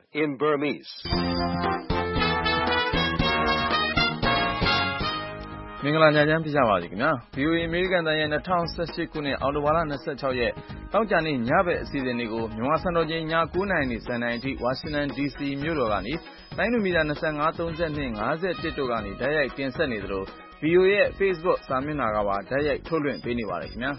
in Burmese. မင်္ဂလာညချမ်းဖြစ်ကြပါစေခင်ဗျာ VOA အမေရိကန်တန်ရဲ့2018ခုနှစ်အောက်တိုဘာလ26ရက်တောက်ကြနေ့ညဘက်အစီအစဉ်တွေကိုမြန်မာစံတော်ချိန်ည9:00နာရီနဲ့10:00နာရီအထိဝါရှင်တန် DC မြို့တော်ကနေတိုင်းလူမီတာ25 32 51တို့ကနေဓာတ်ရိုက်တင်ဆက်နေသလို VOA ရဲ့ Facebook စာမျက်နှာကပါဓာတ်ရိုက်ထုတ်လွှင့်ပေးနေပါတယ်ခင်ဗျာ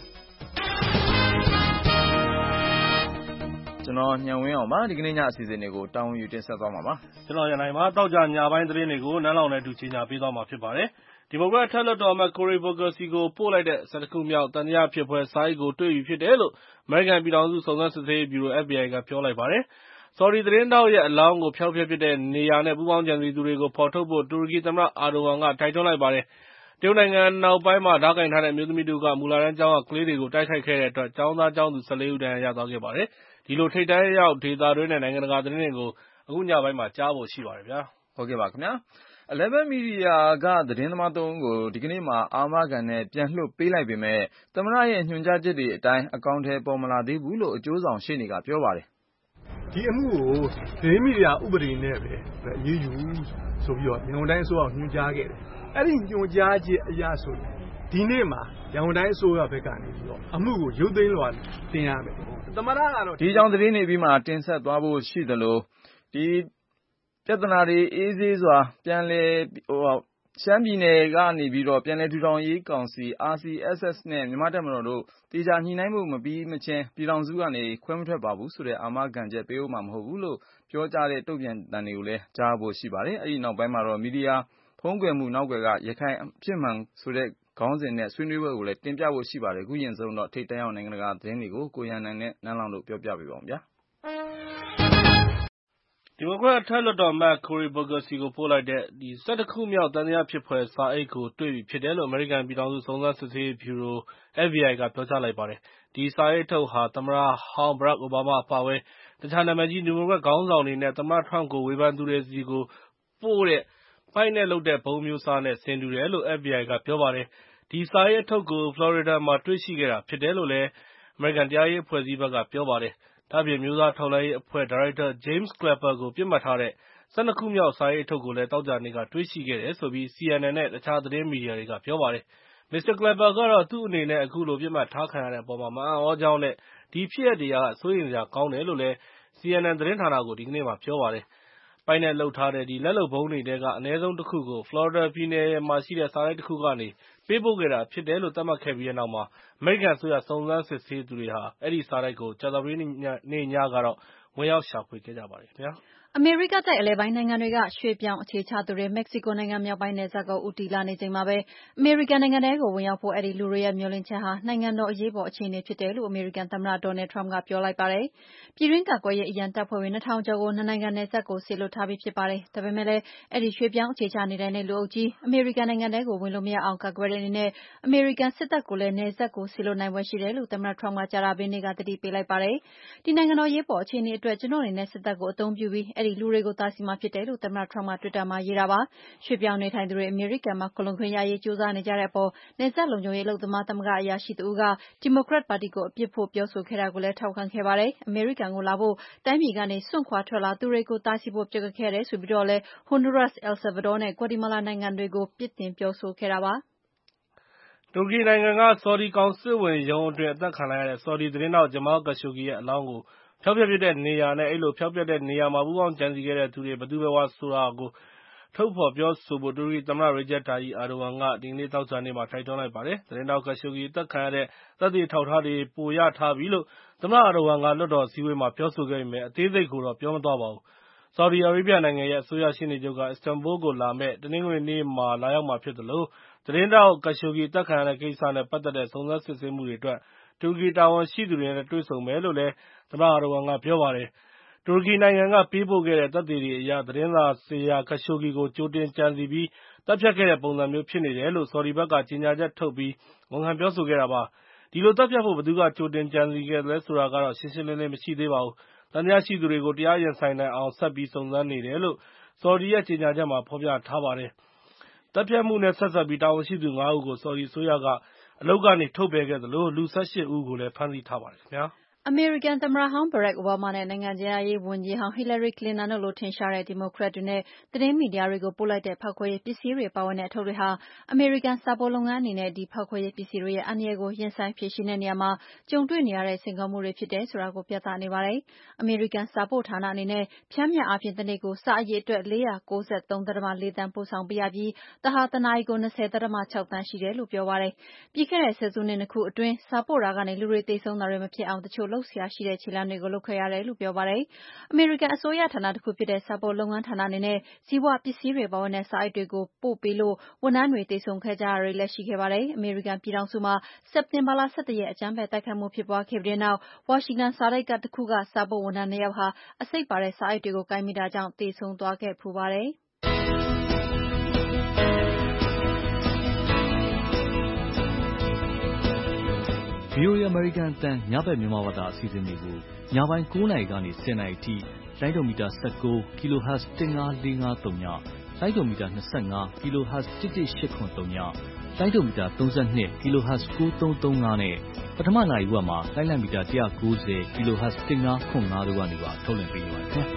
ကျွန်တော်ညံဝင်းအောင်ပါဒီကနေ့ညအစီအစဉ်တွေကိုတာဝန်ယူတင်ဆက်သွားမှာပါကျွန်တော်ရနိုင်မှာတောက်ကြညပိုင်းသတင်းတွေကိုနန်းလောင်နဲ့အတူကြီးညာပေးသွားမှာဖြစ်ပါတယ်ဒီမိုကရက်ထက်လွှတ်တော်အမတ် Cory Booker စီကိုပို့လိုက်တဲ့12ခုမြောက်တန်တရားဖြစ်ပွဲစာအိတ်ကိုတွေ့ပြီဖြစ်တယ်လို့ American ပြည်ထောင်စုစုံစမ်းစစ်ဆေးရေးဗျူရို FBI ကပြောလိုက်ပါတယ်။ Saudi သတင်းတောက်ရဲ့အလောင်းကိုဖျောက်ဖျက်ပစ်တဲ့နေရာနဲ့ပူးပေါင်းကြံစည်သူတွေကိုဖော်ထုတ်ဖို့တူရကီသမ္မတ Erdogan ကတိုက်တွန်းလိုက်ပါတယ်။တရုတ်နိုင်ငံနောက်ပိုင်းမှာဓားကင်ထားတဲ့အမျိုးသမီးတူကမူလာတန်းကျောင်းကကလေးတွေကိုတိုက်ခိုက်ခဲ့တဲ့အတွက်ကျောင်းသားကျောင်းသူ14ဦးဒဏ်ရာရသွားခဲ့ပါတယ်။ဒီလိုထိပ်တန်းရောက်ဒေသတွင်းနဲ့နိုင်ငံတကာသတင်းတွေကိုအခုညပိုင်းမှာကြားဖို့ရှိပါတယ်ဗျာ။ဟုတ်ကဲ့ပါခင်ဗျာ။ Eleven Media ကသတင်းသမား3ဦးကိုဒီကနေ့မှာအာမခံနဲ့ပြန်လွှတ်ပေးလိုက်ပေမဲ့သမ္မတရဲ့ညွှန်ကြားချက်တွေအတိုင်းအကောင့်ထဲပေါ်မလာသေးဘူးလို့အကျိုးဆောင်ရှေ့နေကပြောပါတယ်။ဒီအမှုကိုသတင်းမီဒီယာဥပဒေနဲ့ပဲအရေးယူဆိုပြီးတော့ရန်ကုန်တိုင်းအစိုးရညွှန်ကြားခဲ့တယ်။အဲ့ဒီညွှန်ကြားချက်အရဆိုရင်ဒီနေ့မှာရန်ကုန်တိုင်းအစိုးရဘက်ကနေပြီးတော့အမှုကိုရုပ်သိမ်းလွှာတင်ရမယ်။သမ္မတကတော့ဒီအကြောင်းသတင်းတွေပြီးမှတင်ဆက်သွားဖို့ရှိသလိုဒီပြဿနာတွေအေးဆေးစွာပြန်လည်ရှမ်းပြည်နယ်ကနေပြီးတော့ပြန်လည်ထူထောင်ရေးကောင်စီ RCSS နဲ့မြန်မာတပ်မတော်တို့တေချာညှိနှိုင်းမှုမပြီးမချင်းပြည်ထောင်စုကနေခွဲမထွက်ပါဘူးဆိုတဲ့အာမခံချက်ပေးဦးမှာမဟုတ်ဘူးလို့ပြောကြားတဲ့တုံ့ပြန်တန်တွေကိုလည်းကြားဖို့ရှိပါတယ်။အဲဒီနောက်ပိုင်းမှာတော့မီဒီယာဖုံးကွယ်မှုနောက်ွယ်ကရခိုင်အဖြစ်မှန်ဆိုတဲ့ခေါင်းစဉ်နဲ့ဆွေးနွေးပွဲကိုလည်းတင်ပြဖို့ရှိပါတယ်။အခုရင်ဆုံးတော့ထိပ်တန်းရောက်နိုင်ငံတကာသတင်းတွေကိုကိုရန်နိုင်နဲ့နန်းလောင်တို့ပြောပြပေးပါဦးဗျာ။ဒီမိုကရက်အထက်လွှတ်တော်အမတ် Cory Booker စီကိုပို့လိုက်တဲ့12ခုမြောက်သံသယဖြစ်ဖွယ်စာအိတ်ကိုတွေ့ပြီဖြစ်တယ်လို့ American ပြည်ထောင်စုစုံစမ်းစစ်ဆေးရေးဗျူရို FBI ကပြောကြားလိုက်ပါတယ်။ဒီစာအိတ်ထုတ်ဟာသမ္မတဟောင်း Barack Obama အပါအဝင်တခြားနာမည်ကြီးဒီမိုကရက်ခေါင်းဆောင်တွေနဲ့သမ္မတ Trump ကိုဝေဖန်သူတွေဆီကိုပို့တဲ့ပိုက်နဲ့လုပ်တဲ့ဗုံးမျိုးစားနဲ့ဆင်တူတယ်လို့ FBI ကပြောပါတယ်။ဒီစာအိတ်အထုတ်ကို Florida မှာတွေ့ရှိခဲ့တာဖြစ်တယ်လို့လည်း American တရားရေးအဖွဲ့အစည်းဘက်ကပြောပါတယ်။ဒါ့အပြင်မျိုးသားထောက်လှမ်းရေးအဖွဲ့ဒါရိုက်တာ James Clapper ကိုပစ်မှတ်ထားတဲ့12ခုမြောက်စာအိတ်အထုတ်ကိုလည်းသောကြာနေ့ကတွေ့ရှိခဲ့တယ်ဆိုပြီး CNN နဲ့တခြားသတင်းမီဒီယာတွေကပြောပါတယ်။ Mr. Clapper ကတော့သူ့အနေနဲ့အခုလိုပစ်မှတ်ထားခံရတဲ့အပေါ်မအံ့သြကြောင်းနဲ့ဒီဖြစ်ရပ်တွေကစိုးရိမ်စရာကောင်းတယ်လို့လည်း CNN သတင်းဌာနကိုဒီကနေ့ပြောပါတယ်။ပိုက်နဲ့လုပ်ထားတဲ့လက်လုပ်ဗုံးတွေထဲကအနည်းဆုံးတစ်ခုကို Florida ပြည်နယ်မှာရှိတဲ့စာတိုက်တစ်ခုကနေပေးပို့ခဲ့တာဖြစ်တယ်လို့သတ်မှတ်ခဲ့ပြီးတဲ့နောက်မှာအမေရိကန်အစိုးရစုံစမ်းစစ်ဆေးသူတွေဟာအဲဒီစာတိုက်ကိုကြာသပတေးနေ့ညကတော့ဝင်ရောက်ရှာဖွေခဲ့ကြပါတယ်ခင်ဗျာ။အမေရိကတိုက်အလယ်ပိုင်းနိုင်ငံတွေကရွှေ့ပြောင်းအခြေချသူတွေမက္ကဆီကိုနိုင်ငံမြောက်ပိုင်းနယ်စပ်ကိုဦးတည်လာနေချိန်မှာပဲအမေရိကန်နိုင်ငံထဲကိုဝင်ရောက်ဖို့အဲဒီလူတွေရဲ့မျှော်လင့်ချက်ဟာနိုင်ငံတော်အရေးပေါ်အခြေအနေဖြစ်တယ်လို့အမေရိကန်သမ္မတ Donald Trump ကပြောလိုက်ပါတယ်။ပြည်တွင်းကာကွယ်ရေးအရန်တပ်ဖွဲ့ဝင် 2000 ကျော်ကိုနှစ်နိုင်ငံနယ်စပ်ကိုစေလွှတ်ထားပြီးဖြစ်ပါတယ်။ဒါပေမဲ့လည်းအဲဒီရွှေ့ပြောင်းအခြေချနေထိုင်တဲ့လူအုပ်ကြီးအမေရိကန်နိုင်ငံထဲကိုဝင်လို့မရအောင်ကာကွယ်တဲ့အနေနဲ့အမေရိကန်စစ်တပ်ကိုလည်းနယ်စပ်ကိုစေလွှတ်နိုင်ဖွယ်ရှိတယ်လို့သမ္မတ Trump ကကြာသပတေးနေ့ကသတိပေးလိုက်ပါတယ်။ဒီနိုင်ငံတော်အရေးပေါ်အခြေအနေအတွက်ကျွန်တော်အနေနဲ့စစ်တပ်ကိုအသုံးပြုပြီးအဲဒီလူတွေကိုတားဆီးမှာဖြစ်တယ်လို့သမ္မတ Trump က Twitter မှာရေးတာပါ။ရွှေ့ပြောင်းနေထိုင်သူတွေအမေရိကန်မှာခိုလှုံခွင့်ရရေးကြိုးစားနေကြတဲ့အပေါ်နယ်စပ်လုံခြုံရေးအလုပ်သမားသမဂ္ဂအရာရှိတဦးကဒီမိုကရက်ပါတီကိုအပြစ်ဖို့ပြောဆိုခဲ့တာကိုလည်းထောက်ခံခဲ့ပါတယ်။အမေရိကန်ကိုလာဖို့တိုင်းပြည်ကနေစွန့်ခွာထွက်လာသူတွေကိုတားဆီးဖို့ပျက်ကွက်ခဲ့တယ်ဆိုပြီးတော့လည်း Honduras, El Salvador နဲ့ Guatemala နိုင်ငံတွေကိုပြစ်တင်ပြောဆိုခဲ့တာပါ။တူရကီနိုင်ငံကဆော်ဒီကောင်စစ်ဝန်ရုံးအတွင်းအသတ်ခံလိုက်ရတဲ့ဆော်ဒီသတင်းထောက် Jamal Khashoggi ရဲ့အလောင်းကိုဖျောက်ဖျက်ပစ်တဲ့နေရာနဲ့အဲဒီလိုဖျောက်ဖျက်တဲ့နေရာမှာပူးပေါင်းကြံစည်ခဲ့တဲ့သူတွေဘယ်သူဘယ်ဝါဆိုတာကိုထုတ်ဖော်ပြောဆိုဖို့တူရကီသမ္မတ Recep Tayyip Erdogan ကဒီကနေ့သောကြာနေ့မှာတိုက်တွန်းလိုက်ပါတယ်။သတင်းထောက် Khashoggi အသတ်ခံရတဲ့သက်သေအထောက်အထားတွေပိုရထားပြီလို့သမ္မတ Erdogan ကလွှတ်တော်အစည်းအဝေးမှာပြောဆိုခဲ့ပေမဲ့အသေးစိတ်ကိုတော့ပြောမသွားပါဘူး။ဆော်ဒီအာရေးဗျနိုင်ငံရဲ့အစိုးရရှေ့နေချုပ်က အစ္စတန်ဘူလ်ကိုလာမယ့်တနင်္ဂနွေနေ့မှာလာရောက်မှာဖြစ်သလိုသတင်းထောက် Khashoggi အသတ်ခံရတဲ့ကိစ္စနဲ့ပတ်သက်တဲ့စုံစမ်းစစ်ဆေးမှုတွေအတွက်တူရကီတာဝန်ရှိသူတွေနဲ့တွေ့ဆုံမယ်လို့လည်းသမ္မတ Erdogan ကပြောပါတယ်။တူရကီနိုင်ငံကပေးပို့ခဲ့တဲ့သက်သေတွေအရသတင်းစာဆရာ Khashoggi ကိုကြိုတင်ကြံစည်ပြီးသတ်ဖြတ်ခဲ့တဲ့ပုံစံမျိုးဖြစ်နေတယ်လို့ဆော်ဒီဘက်ကကြေညာချက်ထုတ်ပြီးဝန်ခံပြောဆိုခဲ့တာပါ။ဒီလိုသတ်ဖြတ်ဖို့ဘယ်သူကကြိုတင်ကြံစည်ခဲ့သလဲဆိုတာကတော့ရှင်းရှင်းလင်းလင်းမရှိသေးပါဘူး။သံသယရှိသူတွေကိုတရားရင်ဆိုင်နိုင်အောင်ဆက်ပြီးစုံစမ်းနေတယ်လို့ဆော်ဒီရဲ့ကြေညာချက်မှာဖော်ပြထားပါတယ်။သတ်ဖြတ်မှုနဲ့ဆက်စပ်ပြီးတာဝန်ရှိသူ5ဦးကိုဆော်ဒီအစိုးရကအလုပ်ကနေထုတ်ပယ်ခဲ့သလိုလူ18ဦးကိုလည်းဖမ်းဆီးထားပါတယ်ခင်ဗျာ။အမေရိကန်သမ္မတဟောင်း Barack Obama နဲ့ နိုင်ငံခြားရေးဝန်ကြီးဟောင်း Hillary Clinton တို့လိုထင်ရှားတဲ့ ဒီမိုကရက်တွေနဲ့ သတင်းမီဒီယာတွေကိုပို့လိုက်တဲ့ ဖောက်ခွဲရေးပစ္စည်းတွေပါဝင်တဲ့အထုပ်တွေဟာ အမေရိကန်စာပို့လုပ်ငန်းအနေနဲ့ ဒီဖောက်ခွဲရေးပစ္စည်းတွေရဲ့အန္တရာယ်ကိုရင်ဆိုင်ဖြေရှင်းတဲ့နေရာမှာကြုံတွေ့နေရတဲ့စိန်ခေါ်မှုတွေဖြစ်တယ်ဆိုတာကိုပြသနေပါတယ်။ အမေရိကန်စာပို့ဌာနအနေနဲ့ပျမ်းမျှအားဖြင့်တနေ့ကိုစာအရေအတွက် 493.4 သန်းပို့ဆောင်ပေးရပြီးဒါဟာတနာရီကို 20.6 သန်းရှိတယ်လို့ပြောပါတယ်။ ပြီးခဲ့တဲ့ဆယ်စုနှစ် 2 ခုအတွင်းစာပို့တာကနေလူတွေသေဆုံးတာတွေမဖြစ်အောင်တချို့လုပ်စရာရှိတဲ့ခြေလှမ်းတွေကိုလုပ်ခဲ့ရတယ်လို့ပြောပါတယ်။ အမေရိကန်အစိုးရဌာနတခုဖြစ်တဲ့စာပို့လုပ်ငန်းဌာနအနေနဲ့ဇီဝပစ္စည်းတွေပါဝင်တဲ့စာအိတ်တွေကိုပို့ပေးလို့ဝန်ထမ်းတွေသေဆုံးခဲ့ကြတာတွေလည်းရှိခဲ့ပါတယ်။ အမေရိကန်ပြည်ထောင်စုမှာစက်တင်ဘာလ 11 ရက်အကြမ်းဖက်တိုက်ခိုက်မှုဖြစ်ပွားခဲ့ပြီးတဲ့နောက်ဝါရှင်တန်စာတိုက်တခုကစာပို့ဝန်ထမ်း 2 ယောက်ဟာအဆိပ်ပါတဲ့စာအိတ်တွေကိုကိုင်မိတာကြောင့်သေဆုံးသွားခဲ့ဖူးပါတယ်။ VOA အမေရိကန်အသံညဘက်မြန်မာဘာသာအစီအစဉ်တွေကိုညပိုင်း 9 နာရီကနေ 10 နာရီအထိလိုင်းဒိုမီတာ 19 kHz 15453ညလိုင်းဒိုမီတာ 25 kHz 11873ညလိုင်းဒိုမီတာ 32 kHz 9335နဲ့ပထမနာရီဝက်မှာလိုင်းလံမီတာ 190 kHz 1505တို့ကနေပါထုတ်လွှင့်ပေးနေပါတယ်ခင်ဗျာ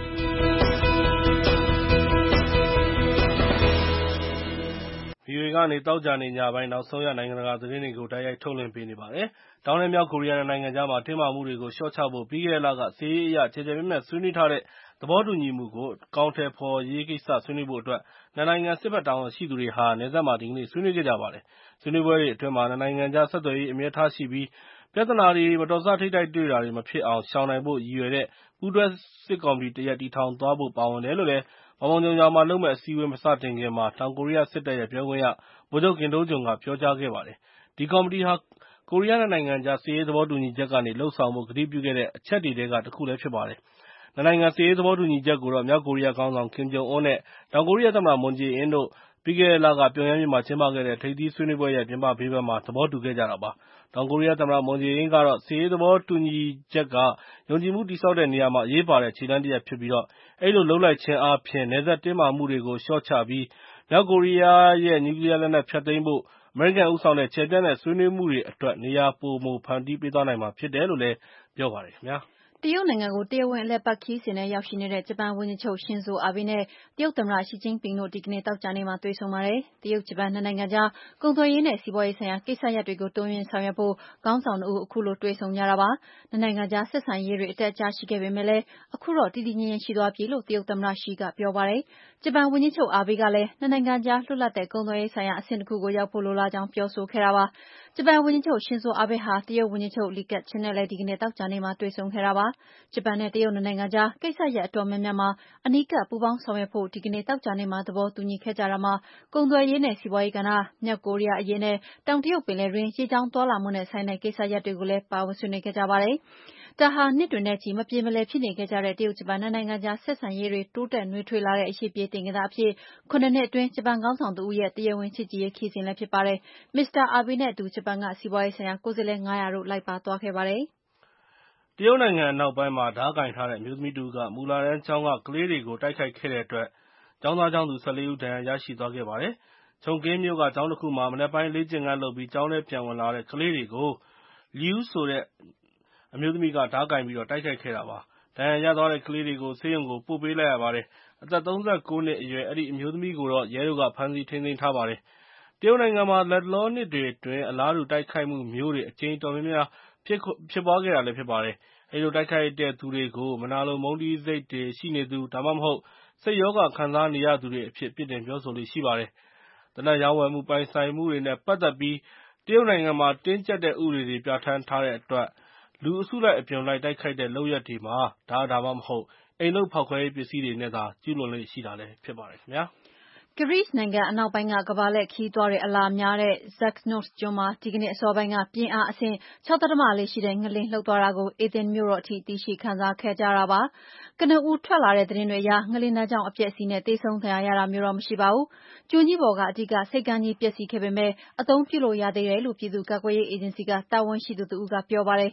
VOA ကနေတောက်ကြနေညပိုင်းနောက်ဆုံးရနိုင်ငံတကာသတင်းတွေကိုတိုက်ရိုက်ထုတ်လွှင့်ပေးနေပါတယ်။တောင်နဲ့မြောက်ကိုရီးယားနိုင်ငံကြားမှာတင်းမာမှုတွေကိုလျှော့ချဖို့ပြီးခဲ့တဲ့လကစစ်ရေးအရကျယ်ကျယ်ပြန့်ပြန့်ဆွေးနွေးထားတဲ့သဘောတူညီမှုကိုအကောင်အထည်ဖော်ရေးကိစ္စဆွေးနွေးဖို့အတွက်နှစ်နိုင်ငံစစ်ဘက်တာဝန်ရှိသူတွေဟာနယ်စပ်မှာဒီကနေ့ဆွေးနွေးခဲ့ကြပါတယ်။ဆွေးနွေးပွဲတွေအတွင်းနှစ်နိုင်ငံကြားဆက်သွယ်ရေးအမြဲထားရှိပြီးပြဿနာတွေမတော်တဆထိပ်တိုက်တွေ့တာတွေမဖြစ်အောင်ရှောင်နိုင်ဖို့ရည်ရွယ်တဲ့ပူးတွဲစစ်ကော်မတီတရပ်တည်ထောင်သွားဖို့ပါဝင်တယ်လို့လည်းPanmunjomမှာလုပ်မယ့်အစည်းအဝေးမစတင်ခင်မှာတောင်ကိုရီးယားစစ်တပ်ရဲ့ပြောခွင့်ရဗိုလ်ချုပ်Kim Do-jungကပြောကြားခဲ့ပါတယ်။ဒီကော်မတီဟာကိုရီးယားနှစ်နိုင်ငံကြားစစ်ရေးသဘောတူညီချက်ကနေလုပ်ဆောင်ဖို့ကတိပြုခဲ့တဲ့အချက်တွေထဲကတခုလည်းဖြစ်ပါတယ်။နှစ်နိုင်ငံစစ်ရေးသဘောတူညီချက်ကိုတော့မြောက်ကိုရီးယားခေါင်းဆောင်Kim Jong Un နဲ့ တောင်ကိုရီးယားသမ္မတMoon Jae-in တို့ပြီးခဲ့တဲ့လကပြုံယမ်းမြို့မှာကျင်းပခဲ့တဲ့ထိပ်သီးဆွေးနွေးပွဲရဲ့ပြင်ပဘေးပန်းမှာသဘောတူခဲ့ကြတာပါ။တောင်ကိုရီးယားသမ္မတMoon Jae-inကတော့စစ်ရေးသဘောတူညီချက်ကယုံကြည်မှုတည်ဆောက်တဲ့နေရာမှာအရေးပါတဲ့ခြေလှမ်းတရပ်ဖြစ်ပြီးအဲဒီလိုလုပ်လိုက်ခြင်းအားဖြင့်နယ်စပ်တင်းမာမှုတွေကိုလျှော့ချပြီးမြောက်ကိုရီးယားရဲ့နျူကလီးယားလက်နက်ဖျက်သိမ်းဖို့အမေရိကန်ဦးဆောင်တဲ့ကျယ်ပြန့်တဲ့ဆွေးနွေးမှုတွေအတွက်နေရာပိုမိုဖန်တီးပေးသွားနိုင်မှာဖြစ်တယ်လို့လည်းပြောပါတယ်ခင်ဗျာ။တရုတ်နိုင်ငံကိုတရားဝင်အလည်အပတ်ခရီးစဉ်နဲ့ရောက်ရှိနေတဲ့ဂျပန်ဝန်ကြီးချုပ်ရှင်ဇိုအာဘေးနဲ့တရုတ်သမ္မတရှီကျင့်ပင်တို့ဒီကနေ့သောကြာနေ့မှာတွေ့ဆုံပါတယ်။တရုတ်ဂျပန်နှစ်နိုင်ငံကြားကုန်သွယ်ရေးနဲ့စီးပွားရေးဆိုင်ရာကိစ္စရပ်တွေကိုတိုးမြှင့်ဆောင်ရွက်ဖို့ခေါင်းဆောင်နှစ်ဦးအခုလိုတွေ့ဆုံကြတာပါ။နှစ်နိုင်ငံကြားဆက်ဆံရေးတွေအတက်အကျရှိခဲ့ပေမဲ့လည်းအခုတော့တည်တည်ငြိမ်ငြိမ်ရှိသွားပြီလို့တရုတ်သမ္မတရှီကပြောပါတယ်။ဂျပန်ဝန်ကြီးချုပ်အာဘေးကလည်းနှစ်နိုင်ငံကြားလွတ်လပ်တဲ့ကုန်သွယ်ရေးဆိုင်ရာအဆင့်တခုကိုရောက်ဖို့လိုလားကြောင်းပြောဆိုခဲ့တာပါ။ဂျပန်ဝန်ကြီးချုပ်ရှင်ဇိုအာဘေးဟာတရုတ်ဝန်ကြီးချုပ်လီကပ်ချင်နဲ့လည်းဒီကနေ့သောကြာနေ့မှာတွေ့ဆုံခဲ့တာပါ။ဂျပန်နဲ့တရုတ်နှစ်နိုင်ငံကြားကိစ္စရပ်အတော်များများမှာအနီးကပ်ပူးပေါင်းဆောင်ရွက်ဖို့ဒီကနေ့သောကြာနေ့မှာသဘောတူညီခဲ့ကြတာမှာကုန်သွယ်ရေးနဲ့စီးပွားရေးကဏ္ဍ၊မြောက်ကိုရီးယားအရေးနဲ့တောင်တရုတ်ပင်လယ်တွင်းရေကြောင်းသွားလာမှုနဲ့ဆိုင်တဲ့ကိစ္စရပ်တွေကိုလည်းပါဝင်ဆွေးနွေးခဲ့ကြပါတယ်။ဒါဟာနှစ်တွေနဲ့ချီမပြေမလည်ဖြစ်နေခဲ့ကြတဲ့တရုတ်ဂျပန်နှစ်နိုင်ငံကြားဆက်ဆံရေးတွေတိုးတက်နွေးထွေးလာတဲ့အရှိပြေးတင်ကစားအဖြစ်7 နှစ်အတွင်းဂျပန်ခေါင်းဆောင်တဦးရဲ့တရားဝင်ချစ်ကြည်ရေးခရီးစဉ်လည်းဖြစ်ပါတယ်။မစ္စတာအာဘေးနဲ့အတူဂျပန်ကစီးပွားရေးဆိုင်ရာကိုယ်စားလှယ်500တို့လိုက်ပါသွားခဲ့ပါတယ်။တရုတ်နိုင်ငံအနောက်ပိုင်းမှာဓားကိုင်ထားတဲ့အမျိုးသမီးတဦးကမူလတန်းကျောင်းကကလေးတွေကိုတိုက်ခိုက်ခဲ့တဲ့အတွက်ကျောင်းသားကျောင်းသူ14ဦးဒဏ်ရာရရှိသွားခဲ့ပါတယ်။ချုံကင်းမြို့ကကျောင်းတခုမှာမနက်ပိုင်းလေ့ကျင့်ခန်းလုပ်ပြီးကျောင်းထဲပြန်ဝင်လာတဲ့ကလေးတွေကို Liu ဆိုတဲ့အမျိုးသမီးကဓားကိုင်ပြီးတိုက်ခိုက်ခဲ့တာပါ။ဒဏ်ရာရသွားတဲ့ကလေးတွေကိုဆေးရုံကိုပို့ပေးလိုက်ရပါတယ်။အသက်39နှစ်အရွယ်အဲဒီအမျိုးသမီးကိုတော့ရဲတို့ကဖမ်းဆီးထိန်းသိမ်းထားပါတယ်။တရုတ်နိုင်ငံမှာလတ်တလောနှစ်တွေအတွင်းအလားတူတိုက်ခိုက်မှုမျိုးတွေအကြိမ်အတော်များများဖြစ်ပွားခဲ့တာလည်းဖြစ်ပါတယ်။အဲဒီလိုတိုက်ခိုက်တဲ့သူတွေကို မနာလိုမုန်းတီးစိတ်တွေရှိနေသူ ဒါမှမဟုတ်စိတ်ရောဂါခံစားနေရသူတွေအဖြစ်ပြစ်တင်ပြောဆိုလေ့ရှိပါတယ်။သေနတ်ရောင်းဝယ်မှုပိုင်ဆိုင်မှုတွေနဲ့ပတ်သက်ပြီးတရုတ်နိုင်ငံမှာတင်းကြပ်တဲ့ဥပဒေတွေပြဌာန်းထားတဲ့အတွက်လူအစုလိုက်အပြုံလိုက်တိုက်ခိုက်တဲ့လုပ်ရပ်တွေမှာဒါမှမဟုတ်အိမ်လုပ်ဖောက်ခွဲရေးပစ္စည်းတွေနဲ့သာကျူးလွန်လေ့ရှိတာလည်းဖြစ်ပါတယ်ခင်ဗျာ။ဂရိနိုင်ငံအနောက်ပိုင်းကကမ္ဘာလှည့်ခရီးသွားတွေအလာများတဲ့ Zakynthos ကျွန်းမှာဒီကနေ့အစောပိုင်းကပြင်းအားအဆင့် 6.4 ရှိတဲ့ငလျင်လှုပ်သွားတာကို Athens မြို့တော်အထိသိရှိခံစားခဲ့ကြရတာပါ။ကနဦးထွက်လာတဲ့သတင်းတွေအရငလျင်ဒဏ်ကြောင့်အပျက်အစီးနဲ့သေဆုံးဒဏ်ရာရတာမျိုးတော့မရှိပါဘူး။ကျွန်းကြီးပေါ်ကအဓိကဆိပ်ကမ်းကြီးပျက်စီးခဲ့ပေမဲ့အသုံးပြုလို့ရသေးတယ်လို့ပြည်သူ့ကာကွယ်ရေးအေဂျင်စီကတာဝန်ရှိသူတဦးကပြောပါတယ်။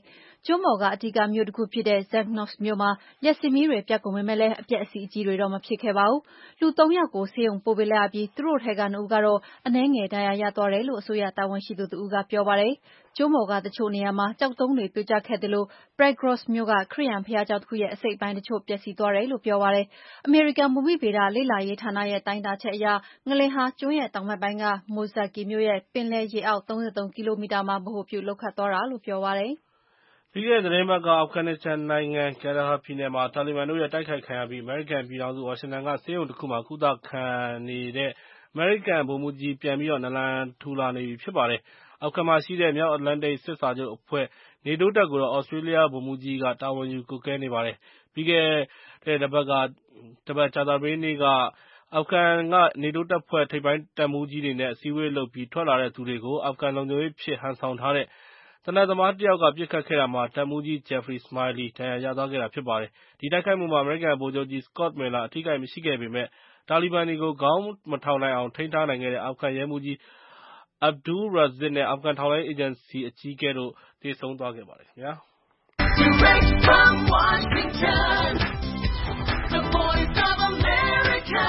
ကျွန်းပေါ်ကအဓိကမြို့တစ်ခုဖြစ်တဲ့ Zagros မြို့မှာလျှပ်စစ်မီးတွေပြတ်ကုန်ပေမဲ့လည်းအပျက်အစီးအကြီးတွေတော့မဖြစ်ခဲ့ပါဘူး။လူ 3 ယောက်ကိုဆေးရုံပို့ပေးလိုက်ရပြီးသူတို့ထဲက 2 ဦးကတော့အနည်းငယ်ဒဏ်ရာရသွားတယ်လို့အစိုးရတာဝန်ရှိသူတစ်ဦးကပြောပါတယ်။ကျွန်းပေါ်ကတချို့နေရာမှာကျောက်တုံးတွေပြိုကျခဲ့သလို Braggros မြို့ကခရစ်ယာန်ဘုရားကျောင်းတစ်ခုရဲ့အစိတ်အပိုင်းတချို့ပျက်စီးသွားတယ်လို့ပြောပါတယ်။အမေရိကန်ဘူမိဗေဒလေ့လာရေးဌာနရဲ့တိုင်းတာချက်အရငလျင်ဟာကျွန်းရဲ့တောင်ဘက်ပိုင်းက Mozambique မြို့ရဲ့ပင်လယ်ရေအောက် 33 ကီလိုမီတာမှာဗဟိုပြုလှုပ်ခတ်သွားတာလို့ပြောပါတယ်။ပြီးခဲ့တဲ့သီတင်းပတ်က အာဖဂန်နစ္စတန်နိုင်ငံ Kandahar ပြည်နယ်မှာတာလီဘန်တို့ရဲ့တိုက်ခိုက်ခံရပြီးအမေရိကန်ပြည်ထောင်စုဝါရှင်တန်ကဆေးရုံတစ်ခုမှာကုသခံနေရတဲ့အမေရိကန်ဗိုလ်မှူးကြီးပြန်ပြီးနာလန်ထူလာနေပြီဖြစ်ပါတယ်။ အာဖဂန်မှာရှိတဲ့မြောက်အတ္တလန္တိတ်စစ်စာချုပ်အဖွဲ့ NATO တပ်ကိုတော့သြစတြေးလျဗိုလ်မှူးကြီးကတာဝန်ယူကွပ်ကဲနေပါတယ်။ ပြီးခဲ့တဲ့တပတ်ကြာသပတေးနေ့က အာဖဂန်က NATO တပ်ဖွဲ့ထိပ်ပိုင်းတပ်မှူးကြီးတွေနဲ့အစည်းအဝေးလုပ်ပြီးထွက်လာတဲ့သူတွေကို အာဖဂန်လုံခြုံရေးအဖြစ်ဟန်ဆောင်ထားတဲ့သေနတ်သမားတစ်ယောက်ကပစ်ခတ်ခဲ့တာမှာတပ်မှူးကြီး Jeffrey Smiley ဒဏ်ရာရသွားခဲ့တာဖြစ်ပါတယ်။ ဒီတိုက်ခိုက်မှုမှာအမေရိကန်ဗိုလ်ချုပ်ကြီး Scott Miller အထိအခိုက်မရှိခဲ့ပေမယ့်တာလီဘန်တွေကိုခေါင်းမထောင်နိုင်အောင်ထိန်းထားနိုင်ခဲ့တဲ့အာဖဂန်ရဲမှူးကြီး Abdul Razik နဲ့ အာဖဂန်ထောက်လှမ်းရေးအေဂျင်စီအကြီးအကဲတို့သေဆုံးသွားခဲ့ပါတယ်ခင်ဗျာ။ Direct from Washington, the voice of America,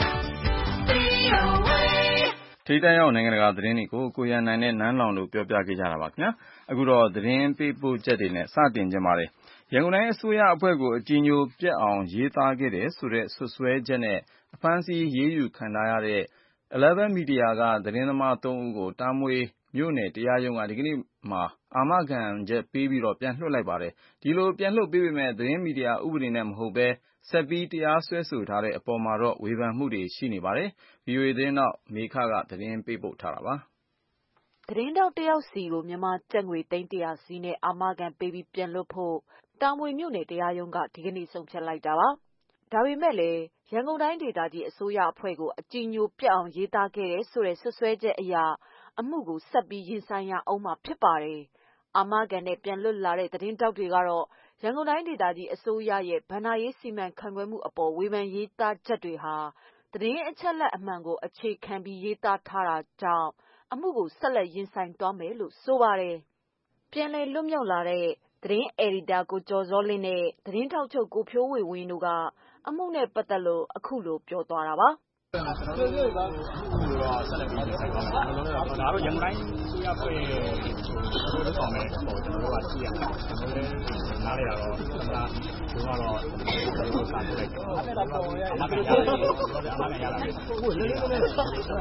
VOA. ထိပ်တန်းရောက်နိုင်ငံတကာသတင်းတွေကိုကိုရန်နိုင်နဲ့နန်းလောင်တို့ပြောပြခဲ့ကြတာပါခင်ဗျာအခုတော့သတင်းပေးပို့ချက်တွေနဲ့စတင်ကြပါမယ်ရန်ကုန်တိုင်းအစိုးရအဖွဲ့ကိုအကြည်ညိုပျက်အောင်ရေးသားခဲ့တယ်ဆိုတဲ့စွပ်စွဲချက်နဲ့အဖမ်းဆီးရေးယူခံထားရတဲ့ Eleven Media ကသတင်းသမား3ဦးကိုတာမွေမြို့နယ်တရားရုံးကဒီကနေ့မှာအာမခံချက်ပေးပြီးပြန်လွှတ်လိုက်ပါတယ်ဒီလိုပြန်လွှတ်ပေးပေမဲ့သတင်းမီဒီယာဥပဒေနဲ့မဟုတ်ဘဲဆက်ပြီးတရားစွဲဆိုထားတဲ့အပေါ်မှာတော့ဝေဖန်မှုတွေရှိနေပါတယ် VOA သတင်းထောက်မေခကသတင်းပေးပို့ထားတာပါသတင်းထောက်တစ်ယောက်စီကိုမြန်မာကျပ်ငွေသိန်း100စီးနဲ့အာမခံပေးပြီးပြန်လွှတ်ဖို့တာမွေမြို့နယ်တရားရုံးကဒီကနေ့ဆုံးဖြတ်လိုက်တာပါဒါပေမဲ့လည်းရန်ကုန်တိုင်းဒေသကြီးအစိုးရအဖွဲ့ကိုအကြည်ညိုပျက်အောင်ရေးသားခဲ့တယ်ဆိုတဲ့စွပ်စွဲချက်အရအမှုကိုဆက်ပြီးရင်ဆိုင်ရအောင်မှာဖြစ်ပါတယ်အာမခံနဲ့ပြန်လွတ်လာတဲ့သတင်းထောက်တွေကတော့ရန်ကုန်တိုင်းဒေသကြီးအစိုးရရဲ့ဘဏ္ဍာရေးစီမံခန့်ခွဲမှုအပေါ်ဝေဖန်ရေးသားချက်တွေဟာသတင်းအချက်အလက်အမှန်ကိုအခြေခံပြီးရေးသားထားတာကြောင့်အမှုကိုဆက်လက်ရင်ဆိုင်သွားမယ်လို့ဆိုပါတယ်ပြန်လည်လွတ်မြောက်လာတဲ့သတင်းအယ်ဒီတာကိုကျော်စောလင်းနဲ့သတင်းထောက်ချုပ်ကိုဖြိုးဝေဝင်းတို့ကအမှုနဲ့ပတ်သက်လို့အခုလိုပြောသွားတာပါကျွန်တော်တို့တော့ဆက်လက်ပြီးဆိုင်ပါမယ်။ဒါတော့ရန်ကုန်တိုင်းအစိုးရဖွဲ့တို့လုပ်ဆောင်မယ်ပေါ့ကျွန်တော်တို့ကကြည့်ရမှာ။ကျွန်တော်လည်းနားလေတော့ကျွန်တော်ကတော့ကျွန်တော်စာထုတ်လိုက်တယ်။အမှန်တော့အမှန်ရတယ်။အမှန်ရတာပဲ။ဟုတ်လေလေလေ။ကျွန်တော်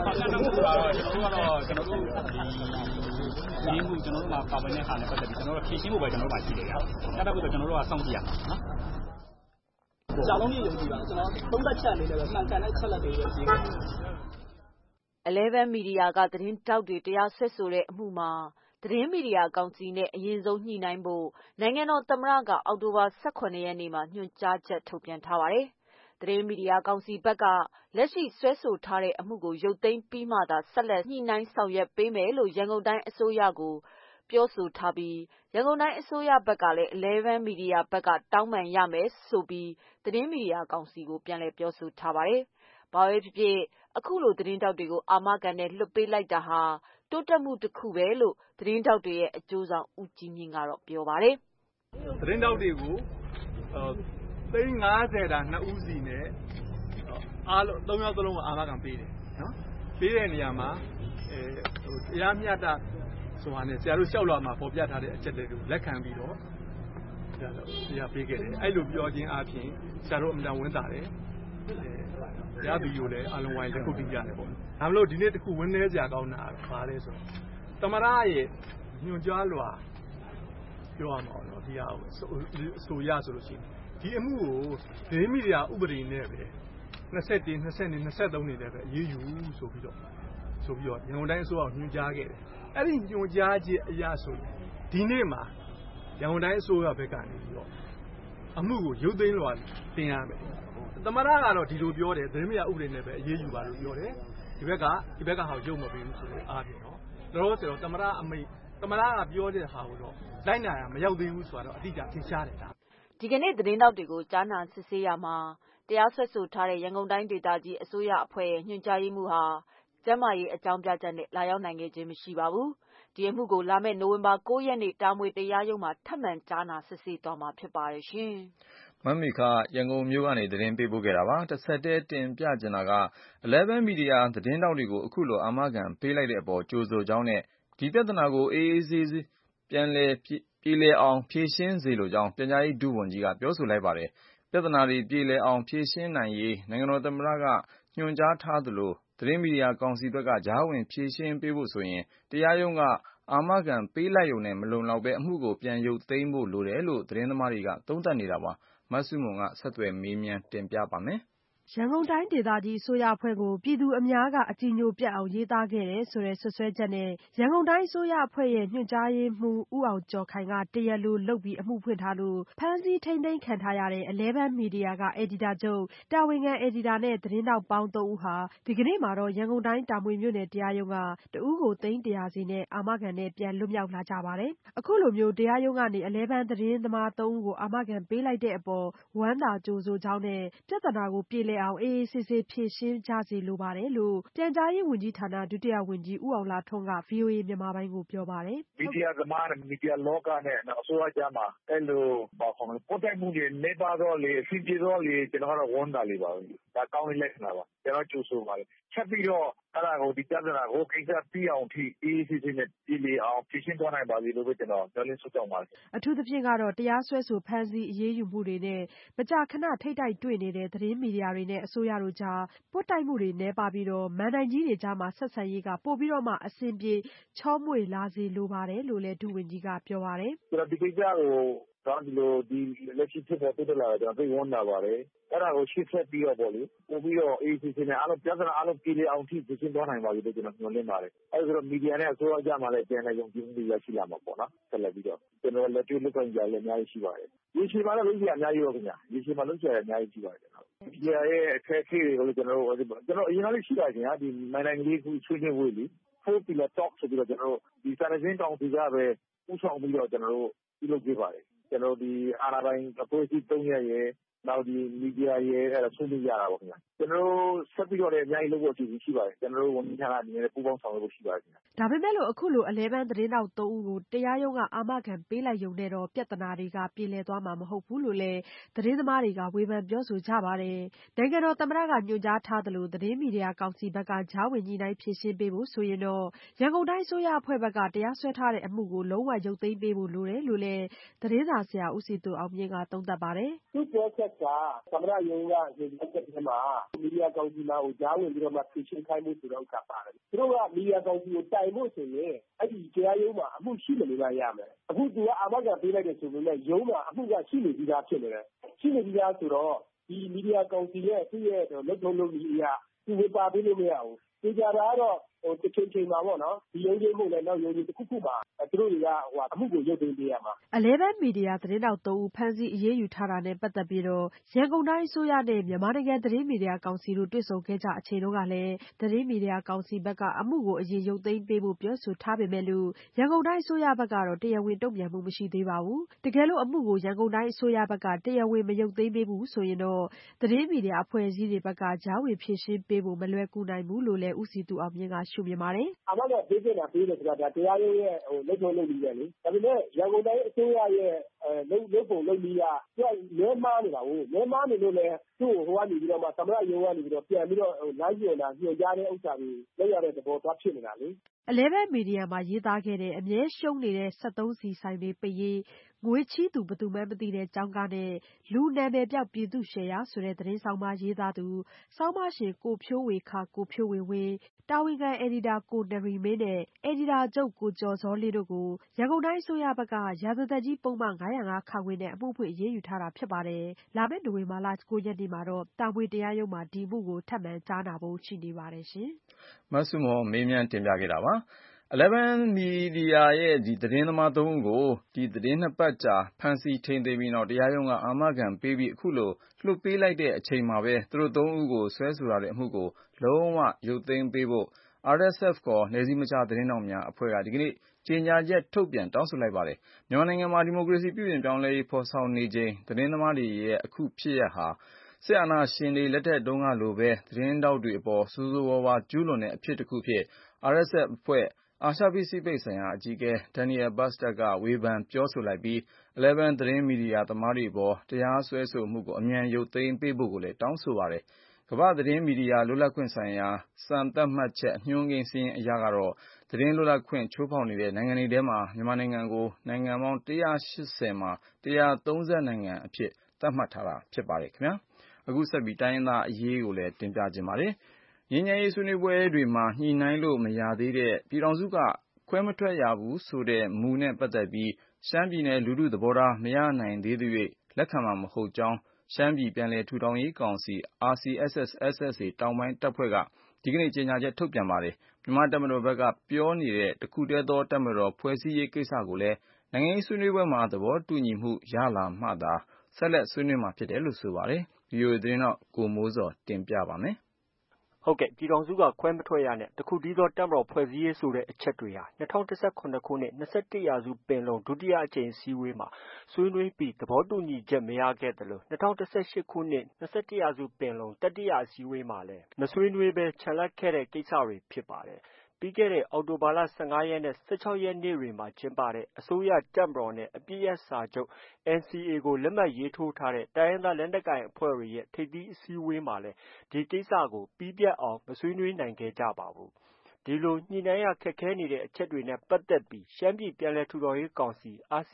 တို့ဒီမှုကျွန်တော်တို့မှာပါဝင်တဲ့ခါနဲ့ပတ်သက်ပြီးကျွန်တော်တို့ဖြည့်ရှင်းဖို့ပဲကျွန်တော်တို့မှာရှိတယ်ဗျာ။အဲ့ဒါကိုကျွန်တော်တို့ကစောင့်ကြည့်ရမှာနော်။ကြောင်လုံးကြီးယုံကြည်ပါကျွန်တော်သုံးသက်ချက်အနေနဲ့ပဲမှန်ကန်တဲ့ချက်လက်တွေပဲရေးခဲ့ Eleven Media ကသတင်းထောက်တွေတရားစွဲဆိုတဲ့အမှုမှာသတင်းမီဒီယာကောင်စီနဲ့အရင်ဆုံးညှိနှိုင်းဖို့နိုင်ငံတော်သမ္မတကအောက်တိုဘာ18ရက်နေ့မှာညွှန်ကြားချက်ထုတ်ပြန်ထားပါတယ်။သတင်းမီဒီယာကောင်စီဘက်ကလက်ရှိစွဲဆိုထားတဲ့အမှုကိုရုပ်သိမ်းပြီးမှသာဆက်လက်ညှိနှိုင်းဆောင်ရွက်ပေးမယ်လို့ရန်ကုန်တိုင်းအစိုးရကိုပြောဆိုထားပြီးရန်ကုန်တိုင်းအစိုးရဘက်ကလည်း Eleven Media ဘက်ကတောင်းပန်ရမယ်ဆိုပြီးသတင်းမီဒီယာကောင်စီကိုပြန်လည်ပြောဆိုထားပါတယ်။ဘာပဲဖြစ်ဖြစ်အခုလိုသတင်းထောက်တွေကိုအာမခံနဲ့လွှတ်ပေးလိုက်တာဟာတိုးတက်မှုတစ်ခုပဲလို့သတင်းထောက်တွေရဲ့အကျိုးဆောင်ဦးကြီးမြင့်ကတော့ပြောပါတယ်။သတင်းထောက်တွေကိုသိန်း50တာ2ဦးစီနဲ့အားလုံး3ယောက်သလုံးကိုအာမခံပေးတယ်နော်။ပေးတဲ့နေရာမှာတရားမျှတဆိုတာနဲ့ဆရာတို့လျှောက်လွှာမှာပေါ်ပြထားတဲ့အချက်တွေကိုလက်ခံပြီးတော့တရားပေးခဲ့တယ်။အဲ့လိုပြောခြင်းအပြင်ဆရာတို့အမှန်တန်ဝန်တာတယ်။ရပြီလို့လည်းအလုံးဝိုင်းလက်ခုပ်တီးကြတယ်ပေါ့။ဒါမလို့ဒီနေ့တခုဝင်းနေစရာကောင်းတာပါလဲဆိုတော့သမရရဲ့ညွှန်ကြားလွှာပြောရမှာတော့ဒီဟာကိုဆိုရဆိုလို့ရှိရင်ဒီအမှုကိုသတင်းမီဒီယာဥပဒေနဲ့ပဲ21 22 23နေလည်းပဲအရေးယူဆိုပြီးတော့ရန်ကုန်တိုင်းအစိုးရညွှန်ကြားခဲ့တယ်။အဲ့ဒီညွှန်ကြားချက်အရဆိုရင်ဒီနေ့မှာရန်ကုန်တိုင်းအစိုးရဘက်ကနေပြီးတော့အမှုကိုရုပ်သိမ်းလွှာတင်ရမယ်။သမရကတော့ဒီလိုပြောတယ်သတင်းမီဒီယာဥပဒေနဲ့ပဲအရေးယူပါလို့ပြောတယ်။ဒီဘက်ကဟာရုပ်မပေးဘူးဆိုတော့အားဖြင့်နော်။လောလောဆယ်တော့သမရအမိန့်သမရကပြောတဲ့ဟာကိုတော့လိုက်နာရမရောက်သေးဘူးဆိုတော့အတိအကျထင်ရှားတယ်ဒါ။ဒီကနေ့သတင်းထောက်တွေကိုကြားနာစစ်ဆေးရမှာတရားစွဲဆိုထားတဲ့ရန်ကုန်တိုင်းဒေသကြီးအစိုးရအဖွဲ့ရဲ့ညွှန်ကြားရေးမှူးဟာကျန်းမာရေးအကြောင်းပြချက်နဲ့လာရောက်နိုင်ခဲ့ခြင်းမရှိပါဘူး။ဒီအမှုကိုလာမယ့်နိုဝင်ဘာ 9 ရက်နေ့တာမွေတရားရုံးမှာထပ်မံကြားနာစစ်ဆေးသွားမှာဖြစ်ပါတယ်ရှင်။မမေခ ရန်ကုန်မြို့ကနေသတင်းပေးပို့ခဲ့တာပါ။ တဆက်တည်းတင်ပြချင်တာက Eleven Media သတင်းထောက်တွေကိုအခုလိုအာမခံပေးလိုက်တဲ့အပေါ်ကြိုဆိုကြောင်းနဲ့ဒီပြဿနာကိုအေးအေးဆေးဆေးပြေလည်အောင်ဖြေရှင်းစေလိုကြောင်းပြန်ကြားရေးဒုဝန်ကြီးကပြောဆိုလိုက်ပါတယ်။ ပြဿနာတွေပြေလည်အောင်ဖြေရှင်းနိုင်ရေးနိုင်ငံတော်သမ္မတကညွှန်ကြားထားသလိုသတင်းမီဒီယာကောင်စီဘက်ကကြားဝင်ဖြေရှင်းပေးဖို့ဆိုရင်တရားရုံးကအာမခံပေးလိုက်ရုံနဲ့မလုံလောက်ဘဲအမှုကိုပြန်ရုပ်သိမ်းဖို့လိုတယ်လို့သတင်းသမားတွေကသုံးသပ်နေတာပါ။ မဆုမွန် ဆက်သွယ်မေးမြန်းတင်ပြပါမယ်။ရန်ကုန်တိုင်းဒေသကြီးအစိုးရအဖွဲ့ကိုပြည်သူအများကအကြည်ညိုပျက်အောင်ရေးသားခဲ့တယ်ဆိုတဲ့စွပ်စွဲချက်နဲ့ရန်ကုန်တိုင်းအစိုးရအဖွဲ့ရဲ့ညွှန်ကြားရေးမှူးဦးအောင်ကျော်ခိုင်ကတရားလိုလုပ်ပြီးအမှုဖွင့်ထားလို့ဖမ်းဆီးထိန်းသိမ်းခံထားရတဲ့ Eleven Media ကအယ်ဒီတာချုပ်တာဝန်ခံအယ်ဒီတာနဲ့သတင်းထောက်ပေါင်း3ဦးဟာဒီကနေ့မှာတော့ရန်ကုန်တိုင်းတာမွေမြို့နယ်တရားရုံးကတဦးကိုသိန်း100စီနဲ့အာမခံနဲ့ပြန်လွတ်မြောက်လာကြပါတယ်။ အခုလိုမျိုးတရားရုံးကနေ Eleven သတင်းသမား3ဦးကိုအာမခံပေးလိုက်တဲ့အပေါ်ဝမ်းသာကြိုဆိုကြောင်းနဲ့ပြဿနာကိုပြေလည်အောင်အေးအေးဆေးဆေးဖြေရှင်းကြစေလိုပါတယ်လို့ပြန်ကြားရေးဝန်ကြီးဌာနဒုတိယဝန်ကြီးဦးအောင်လှထွန်းက VOA မြန်မာပိုင်းကိုပြောပါတယ်။ မီဒီယာသမားနဲ့မီဒီယာလောကနဲ့အစိုးရကြားမှာအဲ့လိုပွတ်တိုက်မှုတွေနည်းပါးတော့လေအဆင်ပြေတော့လေကျွန်တော်ကတော့ဝမ်းသာလေပါပဲဒါကောင်းတဲ့လက္ခဏာပါကျွန်တော်ကြိုဆိုပါတယ်ဆက်ပြီးတော့အဲ့ဒါကိုဒီပြဿနာကိုကိစ္စပြီးအောင်ထိအေးအေးဆေးဆေးနဲ့ပြေလည်အောင်ဖြေရှင်းသွားနိုင်ပါစေလို့ပဲကျွန်တော်မျှော်လင့်ဆုတောင်းပါတယ်အထူးသဖြင့်ကတော့တရားစွဲဆိုဖမ်းဆီးအရေးယူမှုတွေနဲ့မကြာခဏထိပ်တိုက်တွေ့နေတဲ့သတင်းမီဒီယာတွေနဲ့အစိုးရတို့ကြားပွတ်တိုက်မှုတွေနည်းပါးပြီးတော့မဏ္ဍိုင်ကြီးတွေကြားမှာဆက်ဆံရေးကပိုပြီးတော့မှအဆင်ပြေချောမွေ့လာစေလိုပါတယ်လို့လည်းဒုဝန်ကြီးကပြောပါတယ်ဒီကိစ္စကိုဒီလိုဒီလက်ရှိဖြစ်ပေါ်တိုးတက်လာတာကျွန်တော်သိဝမ်းသာပါတယ်အဲ့ဒါကိုရှေ့ဆက်ပြီးတော့ပေါ့လေပို့ပြီးတော့အေးစီစီနဲ့အားလုံးပြဿနာအားလုံးပြည်လည်အောင်ထိဖြေရှင်းသွားနိုင်ပါပြီလို့ကျွန်တော်မျှော်လင့်ပါတယ်အဲ့ဒါဆိုတော့မီဒီယာနဲ့အစိုးရကြားမှာလည်းပြန်လည်ယုံကြည်မှုတွေရရှိလာမှာပေါ့နော်ဆက်လက်ပြီးတော့ကျွန်တော်လက်တွေ့လုပ်ကိုင်ကြရလည်းအများကြီးရှိပါတယ်ရေရှည်မှာလည်းလုပ်ကြရအများကြီးပါခင်ဗျာရေရှည်မှာလုပ်ကြရအများကြီးရှိပါတယ်ကျွန်တော်မီဒီယာရဲ့အခက်အခဲတွေကိုလည်းကျွန်တော်အရင်ကလည်းရှိပါတယ်ခင်ဗျာဒီမန်တိုင်းလေးခုဆွေးနွေးပွဲလေ4 pillar talk ဆိုပြီးတော့ကျွန်တော်ဒီစာနယ်ဇင်းတောင်စီကပဲဥဆောင်ပြီးတော့ကျွန်တော်တို့ပြုလုပ်ခဲ့ပါတယ်ကျွန်တော်ဒီအာဏာပိုင်အဖွဲ့အစည်း3ရပ်ရဲ့နောက်ဒီမီဒီယာရဲ့အဲ့ဒါဆွေးနွေးကြတာပေါ့ခင်ဗျာကျွန်တော်ဆက်ပြီးတော့လည်းအများကြီးလုပ်ဖို့အစီအစဉ်ရှိပါတယ်ကျွန်တော်တို့ဝန်ကြီးဌာနအနေနဲ့ပူးပေါင်းဆောင်ရွက်ဖို့ရှိပါတယ်ခင်ဗျာဒါပေမဲ့လို့အခုလို Eleven သတင်းတောက်3ဦးကိုတရားရုံးကအာမခံပေးလိုက်ရုံနဲ့တော့ပြဿနာတွေကပြေလည်သွားမှာမဟုတ်ဘူးလို့လည်းသတင်းသမားတွေကဝေဖန်ပြောဆိုကြပါတယ်နိုင်ငံတော်သမ္မတကညွှန်ကြားထားသလိုသတင်းမီဒီယာကောင်စီဘက်ကကြားဝင်ညှိနှိုင်းဖြေရှင်းပေးဖို့ဆိုရင်တော့ရန်ကုန်တိုင်းအစိုးရအဖွဲ့ဘက်ကတရားစွဲထားတဲ့အမှုကိုလုံးဝရုပ်သိမ်းပေးဖို့လိုတယ်လို့လည်းသတင်းစာဆရာဦးစည်သူအောင်မြင့်ကသုံးသပ်ပါတယ်သူပြောချက်ကသမ္မတရုံးကညွှန်ကြားချက်ထဲမှာမီဒီယာကောင်စီမှာကြားဝင်ပြီးတော့မှဖြေရှင်းခိုင်းမှုဆိုတော့ကပါတယ်သူတို့ကမီဒီယာကောင်စီကိုတိုင်ဖို့ဆိုရင်အဲ့ဒီတရားရုံးမှာအမှုရှိနေမှရမယ်အခုသူကအာမခံပေးလိုက်တယ်ဆိုပေမဲ့ရုံးမှာအမှုကရှိနေပြီးသားဖြစ်နေတယ်ရှိနေပြီးသားဆိုတော့ဒီမီဒီယာကောင်စီရဲ့သူ့ရဲ့လုပ်ထုံးလုပ်နည်းအရသူဝေပါပေးလို့မရဘူးဒီကြတာကတော့တစ်ချိန်မှာပေါ့နော်ဒီရုံးချင်းမှုနဲ့နောက်ရုံးချင်းတစ်ခုခုမှာသူတို့တွေကအမှုကိုရုပ်သိမ်းပေးရမှာ Eleven Media သတင်းတောက်3ဦးဖမ်းဆီးအရေးယူထားတာနဲ့ပတ်သက်ပြီးတော့ရန်ကုန်တိုင်းအစိုးရနဲ့မြန်မာနိုင်ငံသတင်းမီဒီယာကောင်စီတို့တွေ့ဆုံခဲ့ကြအချိန်တုန်းကလည်းသတင်းမီဒီယာကောင်စီဘက်ကအမှုကိုအရင်ရုပ်သိမ်းပေးဖို့ပြောဆိုထားပေမဲ့လို့ရန်ကုန်တိုင်းအစိုးရဘက်ကတော့တရားဝင်တုံ့ပြန်မှုမရှိသေးပါဘူးတကယ်လို့အမှုကိုရန်ကုန်တိုင်းအစိုးရဘက်ကတရားဝင်မရုပ်သိမ်းပေးဘူးဆိုရင်တော့သတင်းမီဒီယာအဖွဲ့အစည်းတွေဘက်ကကြားဝင်ဖြေရှင်းပေးဖို့မလွယ်ကူနိုင်ဘူးလို့လည်းဦးစည်သူအောင်မြင့်ကရှုမြင်ပါတယ်အာမခံပေးတဲ့ပေးတယ်ဆိုတာဒါတရားရုံးရဲ့လုပ်ထုံးလုပ်နည်းပဲလေဒါပေမဲ့ရန်ကုန်တိုင်းအစိုးရရဲ့လုပ်ပုံလုပ်နည်းကသူကလဲမားနေတာကိုလဲမားနေလို့လဲသူ့ကိုဟိုကနေပြီးတော့မှသမ္မတရုံးကနေပြီးတော့ပြန်ပြီးတော့လမ်းညွှန်တာညွှန်ကြားတဲ့ဥစ္စာတွေလုပ်ရတဲ့သဘောသွားဖြစ်နေတာလေ Eleven Media မှာရေးသားခဲ့တဲ့အမြဲရှုံးနေတဲ့73စီဆိုင်တွေပိတ်ရေးငွေချီးသူဘယ်သူမှန်းမသိတဲ့ကြောင်းကားနဲ့လူနာမည်ပြောက်ပြည်သူရှယ်ယာဆိုတဲ့သတင်းဆောင်မရေးသားသူဆောင်းပါရှင်ကိုဖြိုးဝေကိုဖြိုးဝေဝင်းတာဝန်ခံအယ်ဒီတာကိုနရီမင်းနဲ့အယ်ဒီတာချုပ်ကိုကျော်ဇော်လင်းတို့ကိုရန်ကုန်တိုင်းအစိုးရဘက်ကရာဇသတ်ကြီးပုဒ်မ905ခနဲ့အမှုဖွင့်အရေးယူထားတာဖြစ်ပါတယ်လာမယ့်နိုဝင်ဘာလ9ရက်နေ့မှာတော့တာမွေတရားရုံးမှာဒီမှုကိုထပ်မံကြားနာဖို့ရှိနေပါတယ်ရှင်မဆုမွန်မေးမြန်းတင်ပြခဲ့တာပါEleven Media ရဲ့သတင်းသမား3ဦးကိုသတင်း2ပတ်ကြာဖမ်းဆီးထိန်းသိမ်းပြီးနောက်တရားရုံးကအာမခံပေးပြီးအခုလိုလွှတ်ပေးလိုက်တဲ့အချိန်မှာပဲသူတို့3ဦးကိုဆွဲဆိုထားတဲ့အမှုကိုလုံးဝရုပ်သိမ်းပေးဖို့ RSF ခေါ်နယ်စည်းမခြားသတင်းထောက်များအဖွဲ့ကဒီကနေ့ကြေညာချက်ထုတ်ပြန်တောင်းဆိုလိုက်ပါတယ်မြန်မာနိုင်ငံမှာဒီမိုကရေစီပြုပြင်ပြောင်းလဲရေးဖော်ဆောင်နေချိန်သတင်းသမားတွေရဲ့အခုဖြစ်ရပ်ဟာစစ်အာဏာရှင်တွေလက်ထက်တုန်းကလိုပဲသတင်းထောက်တွေအပေါ်ဆိုးဆိုးဝါးဝါးကျူးလွန်တဲ့အဖြစ်တစ်ခုအဖြစ်RSF အဖွဲ့အာရှပစိဖိတ်ဆိုင်ရာအကြီးအကဲ Daniel Bastard ကဝေဖန်ပြောဆိုလိုက်ပြီး Eleven သတင်းမီဒီယာသမားတွေအပေါ်တရားစွဲဆိုမှုကိုအမြန်ရုပ်သိမ်းပေးဖို့လည်းတောင်းဆိုပါတယ်။ ကမ္ဘာ့သတင်းမီဒီယာလွတ်လပ်ခွင့်ဆိုင်ရာစံသတ်မှတ်ချက်အညွှန်းကိန်းစာရင်းအရကတော့ သတင်းလွတ်လပ်ခွင့်ချိုးဖောက်နေတဲ့နိုင်ငံတွေထဲမှာမြန်မာနိုင်ငံကိုနိုင်ငံပေါင်း180မှာ130နိုင်ငံအဖြစ်သတ်မှတ်ထားတာဖြစ်ပါတယ်ခင်ဗျာ။အခုဆက်ပြီးတိုင်းရင်းသားအရေးကိုလည်းတင်ပြခြင်းပါတယ်။ ငြိမ်းချမ်းရေးဆွေးနွေးပွဲတွေမှာညှိနှိုင်းလို့မရသေးတဲ့ပြည်ထောင်စုကခွဲမထွက်ရဘူးဆိုတဲ့မူနဲ့ပတ်သက်ပြီးရှမ်းပြည်နယ်လူထုသဘောထားမရနိုင်သေးသရွေ့လက်ခံမှာမဟုတ်ကြောင်းရှမ်းပြည်ပြန်လည်ထူထောင်ရေးကောင်စီ RCSS/SSA တောင်ပိုင်းတပ်ဖွဲ့ကဒီကနေ့ကြေညာချက်ထုတ်ပြန်ပါတယ်။မြန်မာတပ်မတော်ဘက်ကပြောနေတဲ့တခုတည်းသောတပ်မတော်ဖွဲ့စည်းရေးကိစ္စကိုလည်းနိုင်ငံရေးဆွေးနွေးပွဲမှာသဘောတူညီမှုရလာမှသာဆက်လက်ဆွေးနွေးမှာဖြစ်တယ်လို့ဆိုပါတယ်။ VOA သတင်းထောက်ကိုမိုးဇော်တင်ပြပါမယ်။ပြည်ထောင်စုကခွဲမထွက်ရနဲ့တခုတည်းသောတပ်မတော်ဖွဲ့စည်းရေးဆိုတဲ့အချက်တွေဟာ2017ခုနှစ် 21ရာစုပင်လုံဒုတိယအကြိမ်အစည်းအဝေးမှာဆွေးနွေးပြီးသဘောတူညီချက်မရခဲ့သလို2018ခုနှစ်21ရာစုပင်လုံတတိယအစည်းအဝေးမှာလည်းမဆွေးနွေးဘဲချန်လှပ်ခဲ့တဲ့ကိစ္စတွေဖြစ်ပါတယ်။ ပြီးခဲ့တဲ့အောက်တိုဘာလ15ရက်နဲ့16ရက်နေ့တွေမှာကျင်းပတဲ့အစိုးရတပ်မတော်နဲ့အပစ်ရပ်စာချုပ် NCA ကိုလက်မှတ်ရေးထိုးထားတဲ့တိုင်းရင်းသားလက်နက်ကိုင်အဖွဲ့တွေရဲ့ထိပ်သီးအစည်းအဝေးမှာလည်းဒီကိစ္စကိုပြီးပြတ်အောင်မဆွေးနွေးနိုင်ခဲ့ကြပါဘူး။ ဒီလိုညှိနှိုင်းရခက်ခဲနေတဲ့အချက်တွေနဲ့ပတ်သက်ပြီးရှမ်းပြည်ပြန်လည်ထူထောင်ရေးကောင်စီ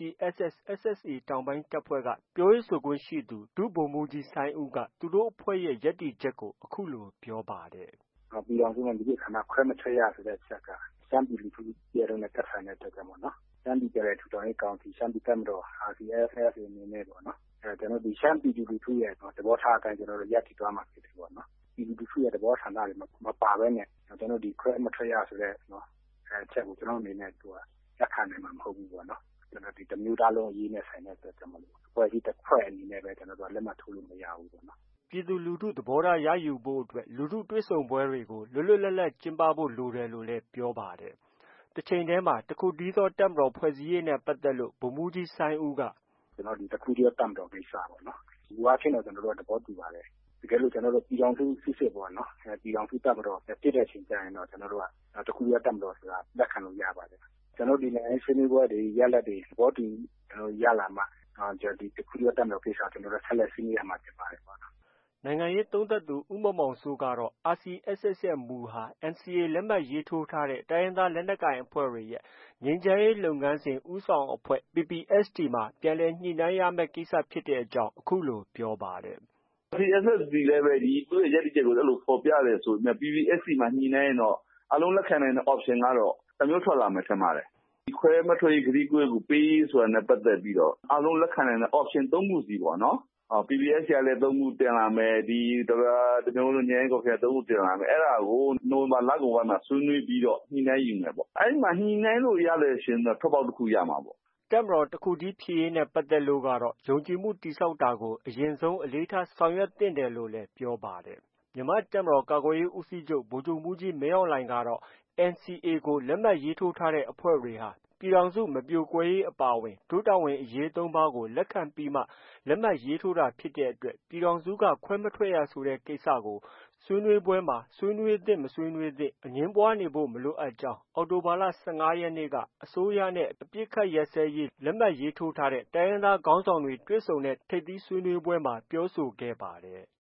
RCSS/SSA တောင်ပိုင်းတပ်ဖွဲ့ကပြောရေးဆိုခွင့်ရှိသူဒုဗိုလ်မှူးကြီးစိုင်းဦးကသူတို့အဖွဲ့ရဲ့ရပ်တည်ချက်ကိုအခုလိုပြောပါတယ်။ "ပြည်ထောင်စုနဲ့မိမိဌာနခွဲမထွက်ရဆိုတဲ့အချက်ကရှမ်းပြည်လူထုရဲ့လုံးနဲ့သက်ဆိုင်တဲ့အတွက်ကြောင့်ပေါ့နော်။ရှမ်းပြည်ပြန်လည်ထူထောင်ရေးကောင်စီရှမ်းပြည်တပ်မတော် RCSS အနေနဲ့ပေါ့နော်။ကျွန်တော်တို့ရှမ်းပြည်သူလူထုရဲ့သဘောထားအတိုင်းကျွန်တော်တို့ရပ်တည်သွားမှာဖြစ်တယ်ပေါ့နော်။ပြည်သူလူထုရဲ့သဘောဆန္ဒတွေမပါဘဲနဲ့ကျွန်တော်တို့ခွဲမထွက်ရဆိုတဲ့အချက်ကိုကျွန်တော်အနေနဲ့လက်ခံနိုင်မှာမဟုတ်ဘူးပေါ့နော်။ကျွန်တော်ဒီတစ်မျိုးသားလုံးအရေးနဲ့ဆိုင်တဲ့အတွက်ကြောင့်မို့လို့အဖွဲ့အစည်းတစ်ဖွဲ့အနေနဲ့ပဲကျွန်တော်တို့လက်မှတ်ထိုးလို့မရဘူးပေါ့နော်။ပြည်သူလူထုသဘောထားရယူဖို့အတွက်လူထုတွေ့ဆုံပွဲတွေကိုလွတ်လွတ်လပ်လပ်ကျင်းပဖို့လိုတယ်လို့လည်းပြောပါတယ်။တစ်ချိန်တည်းမှာတခုတည်းသောတပ်မတော်ဖွဲ့စည်းရေးနဲ့ပတ်သက်လို့ဗိုလ်မှူးကြီးစိုင်းဦးကကျွန်တော်ဒီတခုတည်းသောတပ်မတော်ကိစ္စပေါ့နော်။ဒီအားဖြင့်တော့ကျွန်တော်တို့သဘောတူပါတယ်။တကယ်လို့ကျွန်တော်တို့ပြည်ထောင်စုစစ်စစ်ပေါ့နော်။ပြည်ထောင်စုတပ်မတော်ဖြစ်တဲ့အချိန်ကျရင်တော့ကျွန်တော်တို့ကတခုတည်းသောတပ်မတော်ဆိုတာလက်ခံလို့ရပါတယ်။ကျွန်တော်ဒီနိုင်ငံရေးဆွေးနွေးပွဲတွေရလဒ်တွေသဘောတူရလာမှဒီတခုတည်းသောတပ်မတော်ကိစ္စကျွန်တော်တို့ဆက်လက်ဆွေးနွေးရမှာဖြစ်ပါတယ်ပေါ့နော်။ "နိုင်ငံရေးသုံးသပ်သူဦးမောင်မောင်စိုးကတော့ RCSS ရဲ့မူဟာ NCA လက်မှတ်ရေးထိုးထားတဲ့တိုင်းရင်းသားလက်နက်ကိုင်အဖွဲ့တွေရဲ့ငြိမ်းချမ်းရေးလုပ်ငန်းစဉ်ဦးဆောင်အဖွဲ့ PPST မှာပြန်လည်ညှိနှိုင်းရမယ့်ကိစ္စဖြစ်တဲ့အကြောင်းအခုလိုပြောပါတယ်။ "RCSS သည်လည်းပဲသူ့ရဲ့ရပ်တည်ချက်ကိုဖော်ပြတယ်ဆိုပေမဲ့ PPST မှာညှိနှိုင်းရင်တော့အားလုံးလက်ခံနိုင်တဲ့ option ကတော့တစ်မျိုးထွက်လာမယ်ထင်ပါတယ်။ခွဲမထွက်ရေးကတိကဝတ်ကိုပေးရေးဆိုတာနဲ့ပတ်သက်ပြီးတော့အားလုံးလက်ခံနိုင်တဲ့ option ၃ခုစီပေါ့နော်။ PPST ကလည်း၃ခုတင်လာမယ်။တစ်မျိုးလုံးငြိမ်းချမ်းရေးကော်မရှင်က၃ခုတင်လာမယ်။အဲဒါကိုနိုဝင်ဘာလကုန်ပိုင်းမှာဆွေးနွေးပြီးတော့ညှိနှိုင်းယူမယ်ပေါ့။အဲဒီမှာညှိနှိုင်းလို့ရတယ်ဆိုရင်တော့ထွက်ပေါက်တစ်ခုရမှာပေါ့။ " တပ်မတော်တစ်ခုတည်းဖြစ်ရေးနဲ့ပတ်သက်လို့ကတော့ယုံကြည်မှုတည်ဆောက်တာကိုအရင်ဆုံးအလေးထားဆောင်ရွက်သင့်တယ်လို့လည်းပြောပါတယ်။ မြန်မာ့တပ်မတော်ကာကွယ်ရေးဦးစီးချုပ်ဗိုလ်ချုပ်မှူးကြီးမင်းအောင်လှိုင်ကတော့ NCA ကိုလက်မှတ်ရေးထိုးထားတဲ့အဖွဲ့တွေဟာပြည်ထောင်စုမပြိုကွဲရေးအပါအဝင်ဒုတာဝန်အရေး၃ပါးကိုလက်ခံပြီးမှလက်မှတ်ရေးထိုးတာဖြစ်တဲ့အတွက်ပြည်ထောင်စုကခွဲမထွက်ရဆိုတဲ့ကိစ္စကိုဆွေးနွေးပွဲမှာဆွေးနွေးသင့်မဆွေးနွေးသင့်အငြင်းပွားနေဖို့မလိုအပ်ကြောင်းအောက်တိုဘာလ15ရက်နေ့ကအစိုးရနဲ့အပစ်အခတ်ရပ်စဲရေးလက်မှတ်ရေးထိုးထားတဲ့တိုင်းရင်းသားခေါင်းဆောင်တွေတွေ့ဆုံတဲ့ထိပ်သီးဆွေးနွေးပွဲမှာပြောဆိုခဲ့ပါတယ်။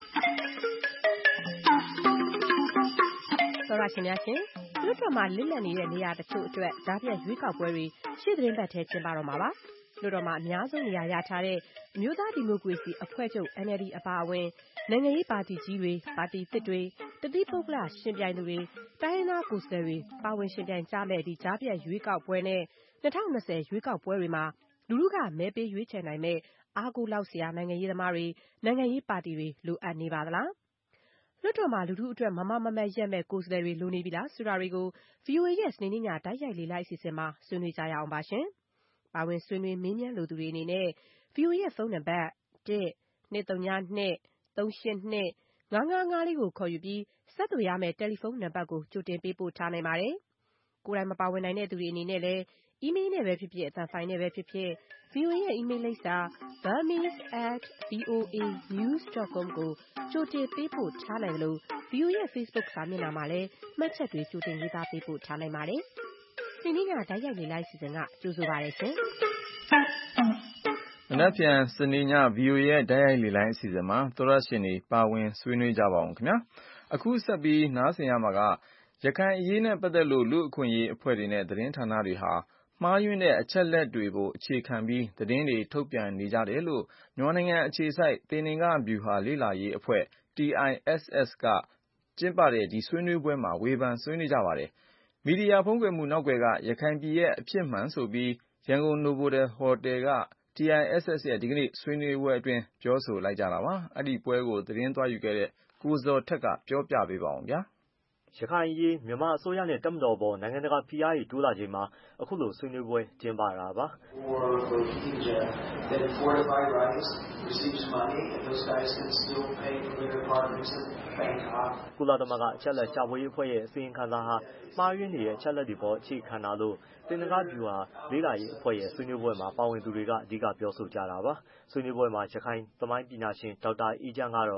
သောတရှင်များရှင်လွှတ်တော်မှာလစ်လပ်နေတဲ့နေရာတချို့အတွက်ကြားဖြတ်ရွေးကောက်ပွဲတွေရှေ့သီတင်းပတ်ထဲကျင်းပတော့မှာပါ။လွှတ်တော်မှာအများဆုံးနေရာရထားတဲ့အမျိုးသားဒီမိုကရေစီအဖွဲ့ချုပ် NLD အပါအဝင်နိုင်ငံရေးပါတီကြီးတွေ၊ပါတီသစ်တွေ၊တသီးပုဂ္ဂလယှဉ်ပြိုင်သူတွေ၊တိုင်းရင်းသားကိုယ်စားလှယ်တွေပါဝင်ယှဉ်ပြိုင်ကြမယ့်ကြားဖြတ်ရွေးကောက်ပွဲနဲ့2020ရွေးကောက်ပွဲတွေမှာလူထုကမဲပေးရွေးချယ်နိုင်မယ့်အားကိုးလောက်စရာနိုင်ငံရေးသမားတွေ၊နိုင်ငံရေးပါတီတွေလိုအပ်နေပါသလား။လွှတ်တော်မှာလူထုအတွက်မားမားမတ်မတ်ရပ်မယ့်ကိုယ်စားလှယ်တွေလိုနေပြီလားဆိုတာတွေကို VOA ရဲ့စနေနေ့ညတိုက်ရိုက်လေ့လာအစီအစဉ်မှာဆွေးနွေးကြရအောင်ပါ။ပါဝင်ဆွေးနွေးမေးမြန်းလိုသူတွေအနေနဲ့ VOA ရဲ့ဖုန်းနံပါတ် 1-202-382-555ကိုခေါ်ယူပြီးဆက်သွယ်ရမယ့်တယ်လီဖုန်းနံပါတ်ကိုကြိုတင်ပေးပို့ထားနိုင်ပါတယ်။ကိုယ်တိုင်မပါဝင်နိုင်တဲ့သူတွေအနေနဲ့လည်းအီးမေးလ်နဲ့ပဲဖြစ်ဖြစ်အသံဖိုင်နဲ့ပဲဖြစ်ဖြစ် VOA ရဲ့အီးမေးလ်လိပ်စာ burmese@voanews.com ကိုကြိုတင်ပေးပို့ထားနိုင်သလိုVOA ရဲ့ Facebook စာမျက်နှာမှာလည်းမှတ်ချက်တွေကြိုတင်ရေးသားပေးပို့ထားနိုင်ပါတယ်။စနေညတိုက်ရိုက်လေလိုက်စီစဉ်ကကြိုဆိုပါရစေရှင်မနက်ဖြန်စနေည VOA ရဲ့တိုက်ရိုက်လေလိုင်းအစီအစဉ်မှာသောရရှင်တွေပါဝင်ဆွေးနွေးကြပါအောင်ခင်ဗျာအခုဆက်ပြီးနားဆင်ရမှာကရခိုင်အရေးနဲ့ပတ်သက်လို့လူ့အခွင့်အရေးအဖွဲ့တွေနဲ့သတင်းဌာနတွေဟာမှားယွင်းတဲ့အချက်လက်တွေကိုအခြေခံပြီးသတင်းတွေထုတ်ပြန်နေကြတယ်လို့မြန်မာနိုင်ငံအခြေစိုက်သေနင်္ဂဗျူဟာလေ့လာရေးအဖွဲ့ TISS ကကျင်းပတဲ့ဒီဆွေးနွေးပွဲမှာဝေဖန်ဆွေးနွေးကြပါတယ်မီဒီယာဖုံးကွယ်မှုနောက်ွယ်ကရခိုင်ပြည်ရဲ့အဖြစ်မှန်ဆိုပြီးရန်ကုန်နိုဗိုတယ်ဟိုတယ်ကTISS ရဲ့ဒီကနေ့ဆွေးနွေးပွဲအတွင်းပြောဆိုလိုက်ကြတာပါအဲ့ဒီပွဲကိုသတင်းသွားယူခဲ့တဲ့ကိုဇော်ထက်ကပြောပြပေးပါအောင်ဗျာရခိုင်ရေးမြန်မာအစိုးရနဲ့တပ်မတော်ပေါ်နိုင်ငံတကာဖိအားတွေတိုးလာချိန်မှာအခုလိုဆွေးနွေးပွဲကျင်းပတာပါကုလသမဂ္ဂအချက်အလက်ရှာဖွေရေးအဖွဲ့ရဲ့အစီရင်ခံစာဟာမှားယွင်းနေတဲ့အချက်အလက်တွေပေါ်အခြေခံတာလို့သေနင်္ဂဗျူဟာလေ့လာရေးအဖွဲ့ရဲ့ဆွေးနွေးပွဲမှာပါဝင်သူတွေကအဓိကပြောဆိုကြတာပါဆွေးနွေးပွဲမှာရခိုင်သမိုင်းပညာရှင်ဒေါက်တာအေးချမ်းကတော့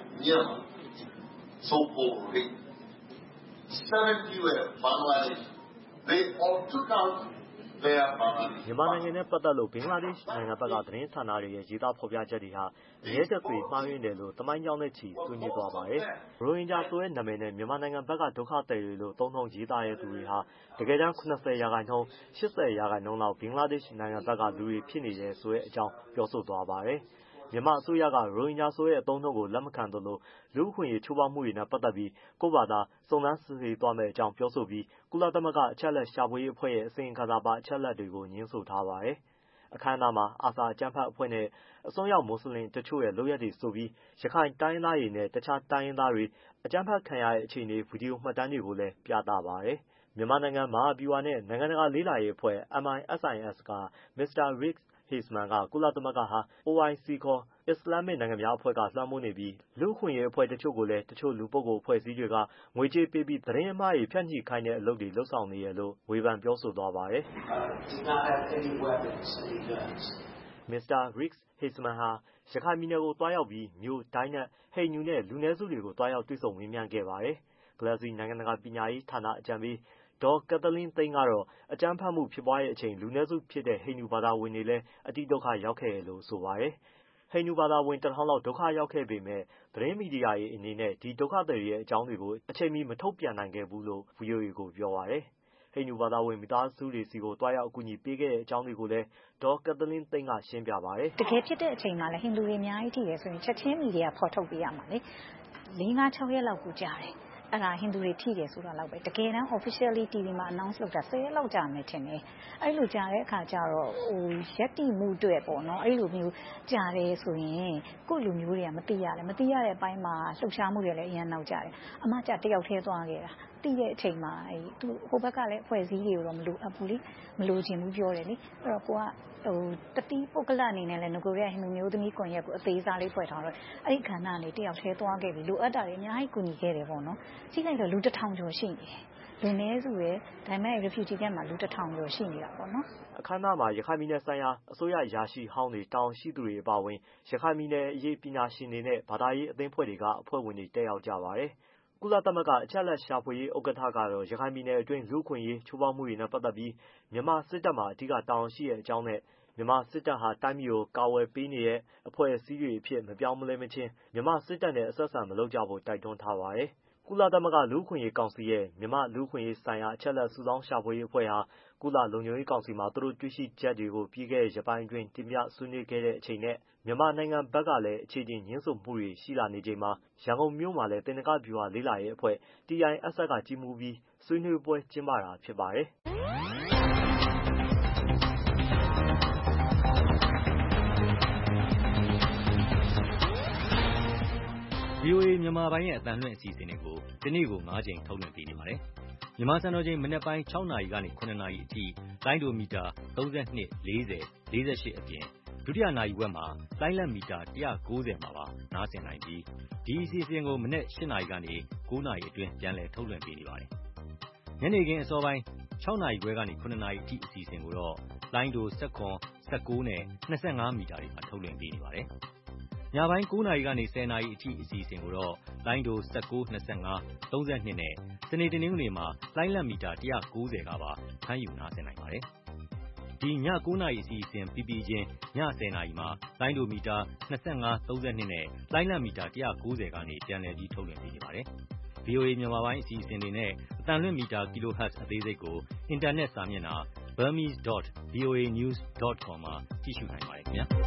မြန်မာနိုင်ငံနဲ့ပတ်သက်လို့ဘင်္ဂလားဒေ့ရှ်နိုင်ငံဘက်ကသတင်းဌာနတွေရဲ့ရေးသားဖော်ပြချက်တွေဟာအမြဲတစေမှားယွင်းတယ်လို့သမိုင်းကြောင်းနဲ့ချီဆွေးနွေးသွားပါတယ်။ရိုဟင်ဂျာဆိုတဲ့နာမည်နဲ့မြန်မာနိုင်ငံဘက်ကဒုက္ခသည်တွေလို့သုံးနှုန်းရေးသားတဲ့သူတွေဟာတကယ်တမ်း80%ရာခိုင်နှုန်း80%လောက်ဘင်္ဂလားဒေ့ရှ်နိုင်ငံဘက်ကလူတွေဖြစ်နေတယ်ဆိုတဲ့အကြောင်းပြောဆိုသွားပါတယ်။မြန်မာအစိုးရကရိုဟင်ဂျာဆိုတဲ့အသုံးအနှုန်းကိုလက်မခံသလိုလူ့အခွင့်အရေးချိုးဖောက်မှုတွေနဲ့ပတ်သက်ပြီးကိုယ့်ဘာသာစုံစမ်းစစ်ဆေးသွားမယ့်အကြောင်းပြောဆိုပြီးကုလသမဂ္ဂအချက်အလက်ရှာဖွေရေးအဖွဲ့ရဲ့အစီရင်ခံစာပါအချက်အလက်တွေကိုညွှန်းဆိုထားပါတယ်။အခမ်းအနားမှာအာဆာအကြမ်းဖက်အဖွဲ့နဲ့အစွန်းရောက်မွတ်စလင်တချို့ရဲ့လုပ်ရပ်တွေဆိုပြီးရခိုင်တိုင်းရင်းသားတွေနဲ့တခြားတိုင်းရင်းသားတွေအကြမ်းဖက်ခံရတဲ့အခြေအနေဗီဒီယိုမှတ်တမ်းတွေကိုလည်းပြသပါတယ်။မြန်မာနိုင်ငံမဟာဗျူဟာနဲ့နိုင်ငံတကာလေ့လာရေးအဖွဲ့ MISIS က Mr. Rick Heizman ကကုလသမဂ္ဂဟာ OIC ခေါ်အစ္စလာမစ်နိုင်ငံများအဖွဲ့ကလွှမ်းမိုးနေပြီးလူ့အခွင့်အရေးအဖွဲ့တချို့ကိုလည်းတချို့လူပုဂ္ဂိုလ်အဖွဲ့အစည်းတွေကငွေကြေးပေးပြီးသတင်းအမှားတွေဖြန့်ချိခိုင်းတဲ့အလုပ်တွေလုပ်ဆောင်နေတယ်လို့ဝေဖန်ပြောဆိုသွားပါတယ်။ Mr. Rick Heizman ဟာရခိုင်ပြည်နယ်ကိုသွားရောက်ပြီးမြို့၊ဒိုင်းနက်၊ဟိန္ဒူနဲ့လူနည်းစုတွေကိုသွားရောက်တွေ့ဆုံမေးမြန်းခဲ့ပါတယ်။ Glalzi နိုင်ငံတကာပညာရေးဌာနအကြံပေးဒေါ်ကက်သလင်းသိန်းကတော့အကြမ်းဖက်မှုဖြစ်ပွားတဲ့အချိန်လူနည်းစုဖြစ်တဲ့ဟိန္ဒူဘာသာဝင်တွေလည်းအတိဒုက္ခရောက်ခဲ့တယ်လို့ဆိုပါတယ်။ဟိန္ဒူဘာသာဝင်1000လောက်ဒုက္ခရောက်ခဲ့ပေမဲ့သတင်းမီဒီယာတွေအနေနဲ့ဒီဒုက္ခသည်တွေရဲ့အကြောင်းတွေကိုအချိန်မီမထုတ်ပြန်နိုင်ခဲ့ဘူးလို့ VOA ကိုပြောပါတယ်။ဟိန္ဒူဘာသာဝင်မိသားစုတွေဆီကိုတွားရောက်အကူအညီပေးခဲ့တဲ့အကြောင်းတွေကိုလည်းဒေါ်ကက်သလင်းသိန်းကရှင်းပြပါတယ်။တကယ်ဖြစ်တဲ့အချိန်မှာလည်းဟိန္ဒူတွေအများကြီးထိတယ်ဆိုရင်ချက်ချင်းမီဒီယာဖော်ထုတ်ပေးရမှာလေ။4-5-6 ရက်လောက်ကိုကြာတယ်။အဲ့ဒါဟိန္ဒူတွေထိတယ်ဆိုတာလောက်ပဲတကယ်တမ်း officially TV မှာ announce လုပ်တာ10ရက်လောက်ကြာမယ်ထင်တယ်အဲ့လိုကြာတဲ့အခါကျတော့ရက်တိမှုအတွက်ပေါ့နော်အဲ့လိုမျိုးကြာတယ်ဆိုရင်ကိုယ့်လူမျိုးတွေကမသိရတဲ့အပိုင်းမှာလှုပ်ရှားမှုတွေလည်းအရင်နောက်ကျတယ်အမကျတယောက်ထဲသွားခဲ့တာတည်တဲ့အချိန်မှာသူဟိုဘက်ကလည်းအဖွဲ့အစည်းတွေကိုတော့မလိုအပ်ဘူးလေမလိုချင်ဘူးပြောတယ်လေအဲ့တော့ကိုကတတိပုဂ္ဂလအနေနဲ့လည်းငကိုရဲဟိန္ဒူမျိုးသမီးကွန်ရက်ကိုအသေးစားလေးဖွဲ့ထားတော့အဲ့ဒီခန္ဓာနေတယောက်ထဲသွားခဲ့ပြီလိုအပ်တာတွေအများကြီးကူညီခဲ့တယ်ပေါ့နော်ကြည့်လိုက်တော့လူ1000ကျော်ရှိနေတယ်လူနည်းစုရဲ့ဒါပေမဲ့ refugee camp မှာလူ1000ကျော်ရှိနေတာပေါ့နော်အခမ်းအနားမှာရခိုင်ပြည်နယ်ဆိုင်ရာအစိုးရအရာရှိဟောင်းတွေတောင်ရှိသူတွေအပါအဝင်ရခိုင်ပြည်နယ်အရေးပညာရှင်တွေနဲ့ဘာသာရေးအသင်းဖွဲ့တွေကအဖွဲ့ဝင်တွေတက်ရောက်ကြပါတယ်ကုလသမဂ္ဂအချက်အလက်ရှာဖွေရေးဥက္ကဋ္ဌကတော့ရခိုင်ပြည်နယ်အတွင်းလူ့အခွင့်အရေးချိုးဖောက်မှုတွေနဲ့ပတ်သက်ပြီးမြန်မာစစ်တပ်မှာအဓိကတာဝန်ရှိတဲ့အကြောင်းနဲ့မြန်မာစစ်တပ်ဟာတိုင်းပြည်ကိုကာဝယ်ပေးနေတဲ့အဖွဲ့အစည်းတွေအဖြစ်မပြောင်းမလဲမချင်းမြန်မာစစ်တပ်နဲ့အဆက်အဆံမလုပ်ကြဖို့တိုက်တွန်းထားပါတယ်။ကုလသမဂ္ဂလူ့အခွင့်အရေးကောင်စီရဲ့မြန်မာလူ့အခွင့်အရေးဆိုင်ရာအချက်အလက်စုဆောင်းရှာဖွေရေးအဖွဲ့ဟာကုလလုံခြုံရေးကောင်စီမှာသူတို့တွေ့ရှိချက်တွေကိုပြီးခဲ့တဲ့ရက်ပိုင်းအတွင်းတင်ပြဆွေးနွေးခဲ့တဲ့အချိန်နဲ့မြန်မာနိုင်ငံဘက်ကလည်းအခြေအတင်ညှင်းဆိုမှုတွေရှိလာနေချိန်မှာရန်ကုန်မြို့မှာလည်းသေနင်္ဂဗျူဟာလေ့လာရေးအဖွဲ့ TISS ကကြီးမှူးပြီးဆွေးနွေးပွဲကျင်းပတာဖြစ်ပါတယ်။ VOA မြန်မာပိုင်းရဲ့အသံလွှင့်အစီအစဉ်တွေကိုဒီနေ့ကို9ချိန်ထုတ်လွှင့်ပေးနေပါတယ်။မြန်မာစံတော်ချိန်မနက်ပိုင်း6နာရီကနေ9နာရီအထိလိုင်းဒိုမီတာ32 40 48အပြင်ဒုတိယနာရီဝက်မှာလိုင်းလက်မီတာ190မှာပါနားဆင်နိုင်ပြီးဒီအစီအစဉ်ကိုမနက်8နာရီကနေ9နာရီအတွင်းပြန်လည်ထုတ်လွှင့်ပေးနေပါတယ်။ညနေခင်းအစောပိုင်း6နာရီခွဲကနေ9နာရီအထိအစီအစဉ်ကိုတော့လိုင်းဒို19 19နဲ့25မီတာတွေမှာထုတ်လွှင့်ပေးနေပါတယ်။ညပိုင်း9 နာရီကနေ 10 နာရီအထိအစီအစဉ်ကိုတော့လိုင်းဒို19 25 32နဲ့စနေတနင်္ဂနွေမှာလိုင်းလတ်မီတာ190ကပါဖမ်းယူနားဆင်နိုင်ပါတယ်။ဒီည9 နာရီအစီအစဉ်ပြီးပြီးချင်းည10 နာရီမှာလိုင်းဒိုမီတာ25 32နဲ့လိုင်းလတ်မီတာ190ကနေပြန်လည်ပြီးထုတ်လွှင့်ပေးနေပါတယ်။ VOA မြန်မာပိုင်းအစီအစဉ်တွေနဲ့အတန်လွင့်မီတာ kilohertz အသေးစိတ်ကိုအင်တာနက်စာမျက်နှာ burmese.voanews.com မှာကြည့်ရှုနိုင်ပါတယ်ခင်ဗျာ။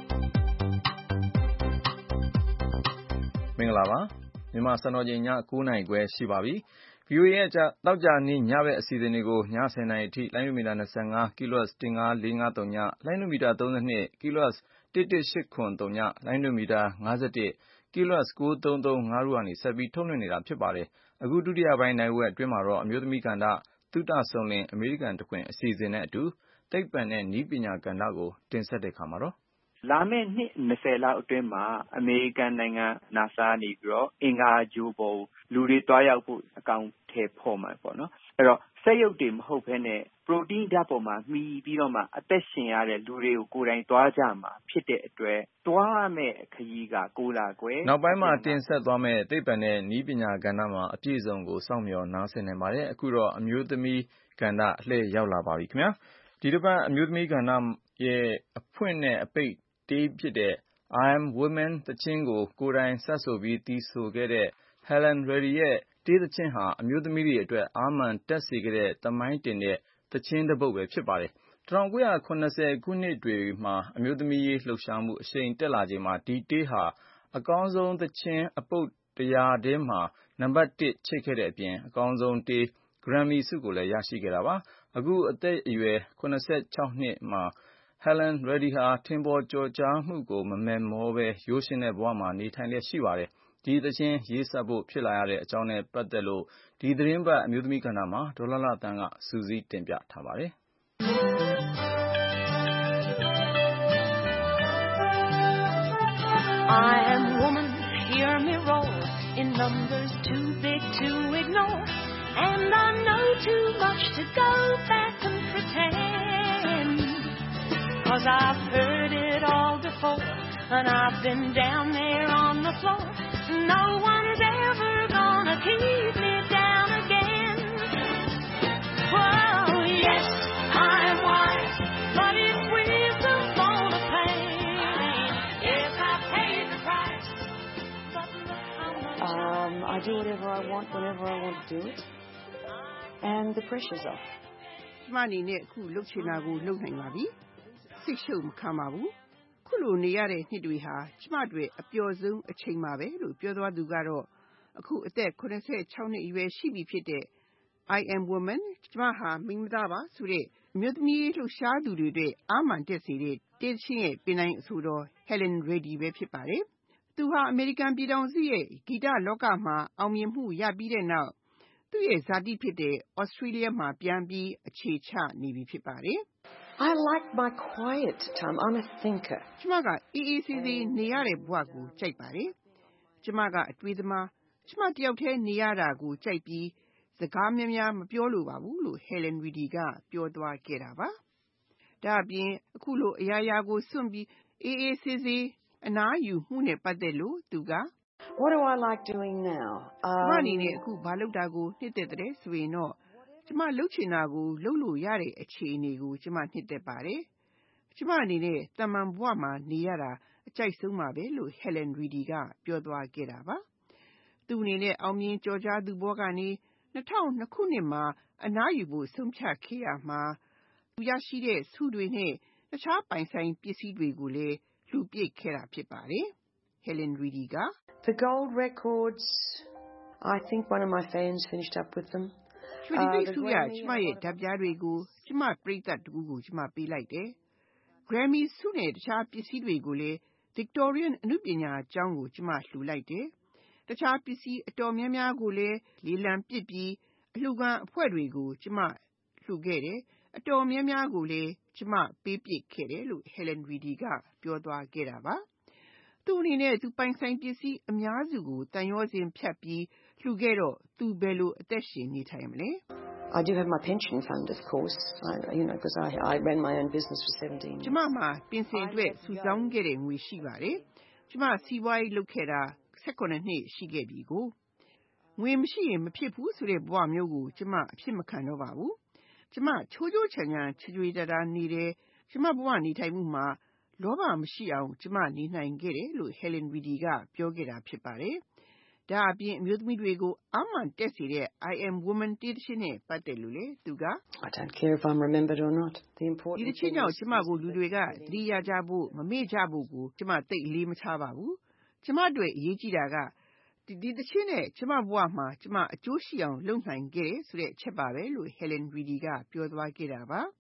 မင်္ဂလာပါမြန်မာစံတော်ချိန်ည9:00နာရီခွဲရှိပါပြီ။ VOA ရဲ့တောက်ကြနေ့ညဘက်အစီအစဉ်တွေကိုည10:00နာရီအထိလိုင်းဒိုမီတာ25 kHz 15453ညလိုင်းဒိုမီတာ32 kHz 11803ညလိုင်းဒိုမီတာ51 kHz 9335တို့ကနေဆက်ပြီးထုတ်လွှင့်နေတာဖြစ်ပါတယ်။အခုဒုတိယပိုင်းနိုင်ဝက်အတွင်းမှာတော့အမျိုးသမီးကဏ္ဍသုတဆုံလင်အမေရိကန်တခွင်အစီအစဉ်နဲ့အတူသိပ္ပံနဲ့နည်းပညာကဏ္ဍကိုတင်ဆက်တဲ့အခါမှာတော့လာမယ့်နှစ်20လောက်အတွင်းမှာအမေရိကန်နိုင်ငံ NASA ကနေပြီးတော့အင်္ဂါဂြိုလ်ပေါ်လူတွေတွားရောက်ဖို့အကောင်အထည်ဖော်မှာပေါ့နော်အဲ့တော့စက်ရုပ်တွေမဟုတ်ဘဲနဲ့ပရိုတင်းဓာတ်ပေါ်မှာမှီပြီးတော့မှအသက်ရှင်ရတဲ့လူတွေကိုကိုယ်တိုင်တွားကြမှာဖြစ်တဲ့အတွက်တွားမဲ့ခရီးက6လခွဲနောက်ပိုင်းမှာတင်ဆက်သွားမဲ့သိပ္ပံနဲ့နည်းပညာကဏ္ဍမှာအပြည့်စုံကိုစောင့်မျှော်နားဆင်နိုင်ပါတယ်အခုတော့အမျိုးသမီးကဏ္ဍအလှည့်ရောက်လာပါပြီခင်ဗျာဒီတစ်ပတ်အမျိုးသမီးကဏ္ဍရဲ့အဖွင့်နဲ့အပိတ်တေးဖြစ်တဲ့ I am woman သီချင်းကိုကိုယ်တိုင်စပ်ဆိုပြီးသီဆိုခဲ့တဲ့ Helen Reddy ရဲ့တေးသီချင်းဟာအမျိုးသမီးတွေအတွက်အားမာန်တက်စေခဲ့တဲ့သမိုင်းတင်တဲ့သီချင်းတစ်ပုဒ်ပဲဖြစ်ပါတယ်1980ခုနှစ်တွေမှာအမျိုးသမီးရေးလှုပ်ရှားမှုအရှိန်တက်လာချိန်မှာဒီတေးဟာအကောင်းဆုံးသီချင်းအပုဒ်100ထဲမှာနံပါတ်1ချိတ်ခဲ့တဲ့အပြင်အကောင်းဆုံးတေး Grammy ဆုကိုလည်းရရှိခဲ့တာပါအခုအသက်အရွယ်86နှစ်မှာHelen Reddy ဟာထင်ပေါ်ကျော်ကြားမှုကိုမမက်မောပဲရိုးရှင်းတဲ့ဘဝမှာနေထိုင်လျက်ရှိပါတယ်။ဒီသီချင်းရေးစပ်ဖို့ဖြစ်လာရတဲ့အကြောင်းနဲ့ပတ်သက်လို့ဒီသတင်းပတ်အမျိုးသမီးကဏ္ဍမှာဒေါ်လှလှသန်းကစူးစီးတင်ပြထားပါတယ်။ I am woman, hear me roar in numbers too big to ignore and I know too much to go back and pretend.'Cause I've heard it all before and I've been down there on the floor no one's ever gonna keep me down again Well, yes, I'm wise but if wisdom wanna pay yes, I paid the price but look how much I do whatever I want whenever I want to do it and the pressure's off ကျမအနေနဲ့အခုလှုပ်ချင်တာကိုလှုပ်နိုင်ပါပြီစိတ်ရှုပ်မခံပါဘူးခုလိုနေရတဲ့နှစ်တွေဟာကျမတို့အပျော်ဆုံးအချိန်ပါပဲလို့ပြောသွားသူကတော့အခုအသက်86နှစ်အရွယ်ရှိပြီဖြစ်တဲ့ I am woman ကျမဟာမိန်းမသားပါဆိုတဲ့အမျိုးသမီးလှုပ်ရှားသူတွေအတွက်အားမာန်တက်စေတဲ့တေးချင်းရဲ့ပင်တိုင်းအဆိုတော် Helen Reddy ပဲဖြစ်ပါတယ်သူဟာအမေရိကန်ပြည်ထောင်စုရဲ့ဂီတလောကမှာအောင်မြင်မှုရပြီးတဲ့နောက်သူ့ရဲ့ဇာတိဖြစ်တဲ့ Australia မှာပြန်ပြီးအခြေချနေပြီဖြစ်ပါတယ် I like my quiet time. I'm a thinker. ကျမကအေးအေးဆေးဆေးနေရတဲ့ဘဝကိုကြိုက်ပါတယ်။ကျမကအတွေးသမားကျမတယောက်တည်းနေရတာကိုကြိုက်ပြီးစကားများများမပြောလိုပါဘူးလို့ Helen Reddy ကပြောသွားခဲ့တာပါ။ဒါအပြင်အခုလိုအရာရာကိုစွန့်ပြီးအေးအေးဆေးဆေးအနားယူမှုနဲ့ပတ်သက်လို့သူက What do I like doing now? ကျမအနေနဲ့အခုဘာလုပ်တာကိုနှစ်သက်တဲ့ဆိုရင်တော့ကျမလှုပ်ချင်တာကိုလှုပ်လို့ရတဲ့အခြေအနေကိုကျမနှစ်သက်ပါတယ်။ကျမအနေနဲ့တမန်ဘဝမှာနေရတာအကြိုက်ဆုံးပါပဲလို့ Helen Reddy ကပြောသွားခဲ့တာပါ။သူအနေနဲ့အောင်မြင်ကျော်ကြားသူဘဝကနေ2002ခုနှစ်မှာအနားယူဖို့ဆုံးဖြတ်ခဲ့ရမှာသူရရှိတဲ့ဆုတွေနဲ့တခြားပိုင်ဆိုင်ပစ္စည်းတွေကိုလည်းလူပြည့်ခဲ့တာဖြစ်ပါတယ်။ Helen Reddy က The gold records I think one of my fans finished up with them. ရွှေတိတ်ဆုရကျမရဲ့ဓာတ်ပြားတွေကိုကျမပရိသတ်တကူကိုကျမပေးလိုက်တယ်။ Grammy ဆုနဲ့တခြားပစ္စည်းတွေကိုလည်း Victorian အနုပညာကျောင်းကိုကျမလှူလိုက်တယ်။တခြားပစ္စည်းအတော်များများကိုလည်းလေလံပစ်ပြီးအလှူခံအဖွဲ့တွေကိုကျမလှူခဲ့တယ်။အတော်များများကိုလည်းကျမပေးပစ်ခဲ့တယ်လို့ Helen Reddy ကပြောသွားခဲ့တာပါ။သူအနေနဲ့သူပိုင်ဆိုင်ပစ္စည်းအများစုကိုတန်ရောစဉ်ဖြတ်ပြီးလှူခဲ့တော့သူဘယ်လိုအသက်ရှင်နေထိုင်မလဲ I do have my pension fund of course because I ran my own business for 17 years ကျမမှာပင်စင်အတွက်စုဆောင်းခဲ့တဲ့ငွေရှိပါတယ်ကျမစီးပွားရေးလုပ်ခဲ့တာ18နှစ်ရှိခဲ့ပြီကိုငွေမရှိရင်မဖြစ်ဘူးဆိုတဲ့ဘဝမျိုးကိုကျမအဖြစ်မခံတော့ပါဘူးကျမချိုးချိုးချမ်းချမ်းချွေချွေတာတာနေတယ်ကျမဘဝနေထိုင်မှုမှာလောဘမရှိအောင်ကျမနေနိုင်ခဲ့တယ်လို့ Helen Reddy ကပြောခဲ့တာဖြစ်ပါတယ်ဒါအပြင်အမျိုးသမီးတွေကိုအာမန်တက်စေတဲ့ I am woman တေးသချင်းနဲ့ပတ်သက်လို့လေသူက I don't care if I'm remembered or not. The ဒီ important တချင်း thing ကြောင့် is ကျမကိုလူတွေကသတိရကြဖို့မမေ့ကြဖို့ကိုကျမသိအလေးမထားပါဘူးကျမတို့အရေးကြီးတာကဒီတချင်းနဲ့ကျမဘဝမှာကျမအကျိုးရှိအောင်လုပ်နိုင်ခဲ့တယ်ဆိုတဲ့အချက်ပါပဲလို့ Helen Reddy ကပြောသွားခဲ့တာပါ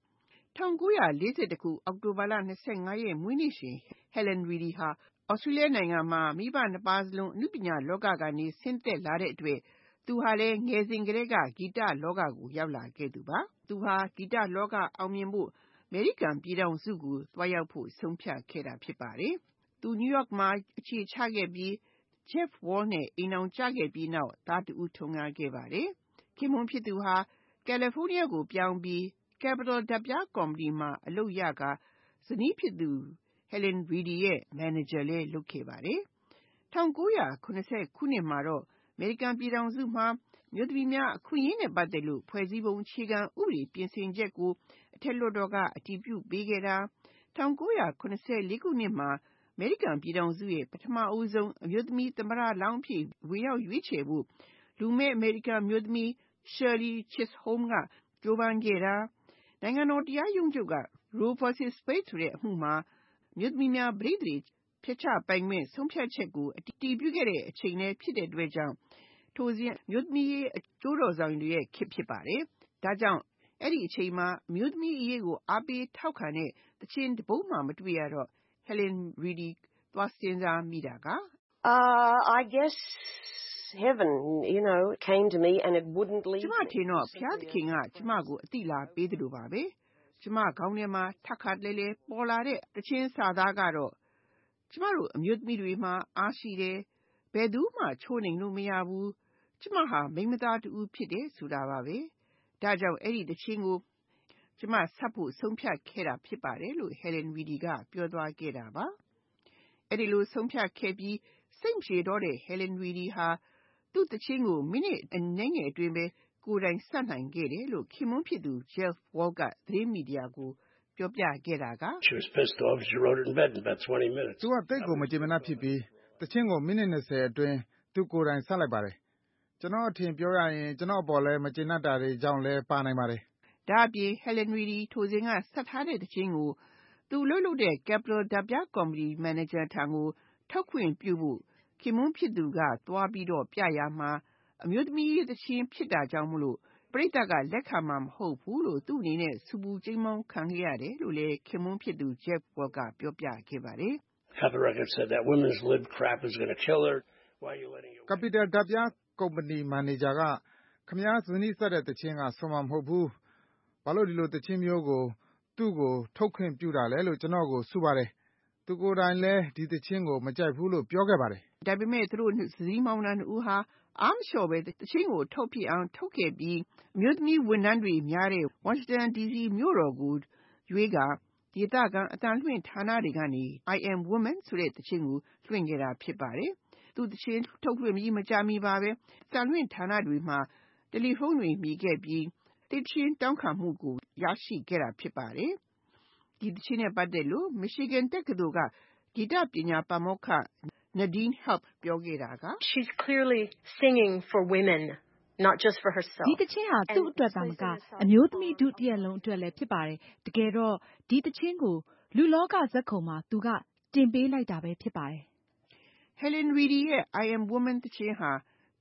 1942ခုအောက်တိုဘာလ25ရက်မွေးနေ့ရှင် Helen Reddy ဟာဩစတြေးလျနိုင်ငံမှာမိဘနှစ်ပါးစလုံးအနုပညာလောကကနေဆင်းသက်လာတဲ့အတွက်သူဟာလည်းငယ်စဉ်ကတည်းကဂီတလောကကိုရောက်လာခဲ့သူပါသူဟာဂီတလောကအောင်မြင်ဖို့အမေရိကန်ပြည်ထောင်စုကိုသွားရောက်ဖို့ဆုံးဖြတ်ခဲ့တာဖြစ်ပါတယ်သူနယူးယောက်မှာအခြေချခဲ့ပြီး Jeff Wall နဲ့အိမ်အောင်ကြခဲ့ပြီးနောက်သားတူထွန်းကားခဲ့ပါတယ်ခင်မွန်းဖြစ်သူဟာကယ်လီဖိုးနီးယားကိုပြောင်းပြီး Capital ဓာတ်ပြားကော်မတီမှာအလုပ်ရကာဇနီးဖြစ်သူ Helen Reddy ရဲ့မန်နေဂျာလည်းလုပ်ခဲ့ပါတယ်1980ခုနှစ်မှာတော့အမေရိကန်ပြည်ထောင်စုမှာမြို့သမီးများအခွင့်အရေးနဲ့ပတ်သက်လို့ဖွဲ့စည်းပုံအခြေခံဥပဒေပြင်ဆင်ချက်ကိုအထက်လွှတ်တော်ကအတည်ပြုပေးခဲ့တာ1984ခုနှစ်မှာအမေရိကန်ပြည်ထောင်စုရဲ့ပထမအဦးဆုံးအမျိုးသမီးသမ္မတလောင်းအဖြစ်ဝင်ရောက်ရွေးချယ်ဖို့လူမဲ့အမေရိကန်အမျိုးသမီး Shirley Chisholm ကကြိုးပမ်းခဲ့တာနိုင်ငံတော်တရားရုံးချုပ်က Roe vs. Wade ဆိုတဲ့အမှုမှာအမျိုးသမီးများပဋိသန္ဓေဖျက်ချပိုင်ခွင့်ဆုံးဖြတ်ချက်ကိုအတည်ပြုခဲ့တဲ့အချိန်လည်းဖြစ်တဲ့အတွက်ကြောင့်ထိုစဉ်အမျိုးသမီးရေးအကျိုးတော်ဆောင်တွေရဲ့ခေတ်ဖြစ်ပါတယ်ဒါကြောင့်အဲ့ဒီအချိန်မှာအမျိုးသမီးအရေးကိုအားပေးထောက်ခံတဲ့တခြင်းတစ်ပုဒ်မှမတွေ့ရတော့ Helen Reddy သွားစဉ်းစားမိတာက I guess heaven, came to me and it wouldn't leave ကျမထင်တော့ဘုရားသခင်ကကျမကိုအတိလာပေးတယ်လို့ပါပဲကျမခေါင်းထဲမှာထပ်ခါတလဲလဲပေါ်လာတဲ့တခြင်းစာသားကတော့ကျမတို့အမျိုးသမီးတွေမှာအားရှိတယ်ဘယ်သူမှချိုးနှိမ်လို့မရဘူးကျမဟာမိန်းမသားတူဖြစ်တယ်ဆိုတာပါပဲဒါကြောင့်အဲ့ဒီတခြင်းကိုကျမဆက်ဖို့ဆုံးဖြတ်ခဲ့တာဖြစ်ပါတယ်လို့ Helen Reddy ကပြောသွားခဲ့တာပါအဲ့ဒီလိုဆုံးဖြတ်ခဲ့ပြီးစိတ်မရှည်တော့တဲ့ Helen Reddy ဟာသူ့တခြင်းကိုမိနစ်အနည်းငယ်အတွင်းပဲကိုယ်တိုင်ဆက်နိုင်ခဲ့တယ်လို့ခင်မွန်းဖြစ်သူ Jeff Wall ကသတင်းမီဒီယာကိုပြောပြခဲ့တာက She was pissed off. She wrote it in bed in about 20 minutes. သူကတိတ်ကိုမကျေမနပ်ဖြစ်ပြီးတခြင်းကိုမိနစ်20အတွင်းသူကိုယ်တိုင်ဆက်လိုက်ပါတယ်ကျွန်တော်အထင်ပြောရရင်ကျွန်တော်အပေါ်လဲမကျေနပ်တာတွေကြောင့်လဲပါနိုင်ပါတယ်ဒါအပြင် Helen Reddy ထိုစဉ်ကဆက်ထားတဲ့တခြင်းကိုသူလှုပ်တဲ့ Capital ဓာတ်ပြားကော်မတီမန်နေဂျာထံကိုထုတ်ခွင့်ပြုဖို့ခင်မွန်းဖြစ်သူကသွားပြီးတော့ပြရမှာအမျိုးသမီးတခြင်းဖြစ်တာကြောင့်မလို့ပရိသတ်ကလက်ခံမှာမဟုတ်ဘူးလို့သူ့အနေနဲ့စူပူကျိန်းမောင်းခံခဲ့ရတယ်လို့လည်းခင်မွန်းဖြစ်သူ Jeff Wall ကပြောပြခဲ့ပါတယ် Have the record said that women's lib crap is going to kill her. Why are you letting it? Capital ဓာတ်ပြားကုမ္ပဏီမန်နေဂျာကခမည်းဇနီးဆက်တဲ့တခြင်းကဆွမ်းမမဟုတ်ဘူးဘာလို့ဒီလိုတခြင်းမျိုးကိုသူ့ကိုထုတ်ခွင့်ပြုတာလဲလို့ကျွန်တော်ကိုဆိုပါတယ်သူကိုယ်တိုင်လဲဒီတခြင်းကိုမကြိုက်ဘူးလို့ပြောခဲ့ပါတယ်ဒါပေမဲ့သူတို့ဇနီးမောင်နှံဦးဟာအားမလျှော့ပဲတခြင်းကိုထုတ်ဖြစ်အောင်ထုတ်ခဲ့ပြီးအမျိုးသမီးဝန်ထမ်းတွေများတဲ့ Washington DC မြို့တော်ကိုရွေးကဒေသခံအတန်လွှင့်ဌာနတွေကနေ I am woman ဆိုတဲ့တခြင်းကိုလွှင့်ခဲ့တာဖြစ်ပါတယ်သူတခြင်းထုတ်လွှင့်ပြီးမကြာမီပါပဲအတန်လွှင့်ဌာနတွေမှာတယ်လီဖုန်းတွေမြည်ခဲ့ပြီးတခြင်းတောင်းခံမှုကိုရရှိခဲ့တာဖြစ်ပါတယ်ဒီတခြင်းနဲ့ပတ်သက်လို့ Michigan တက္ကသိုလ်ကဂီတပညာပါမောက္ခNadine Help ပြောခဲ့တာက She's clearly singing for women, not just for herself. ဒီတခြင်းဟာသူ့အတွက်သာမကအမျိုးသမီးဒုတိယလုံးအတွက်လည်းဖြစ်ပါတယ်တကယ်တော့ဒီတခြင်းကိုလူလောကဇက်ခုံမှာသူကတင်ပေးလိုက်တာပဲဖြစ်ပါတယ် Helen Reddy ရဲ့ I am woman တခြင်းဟာ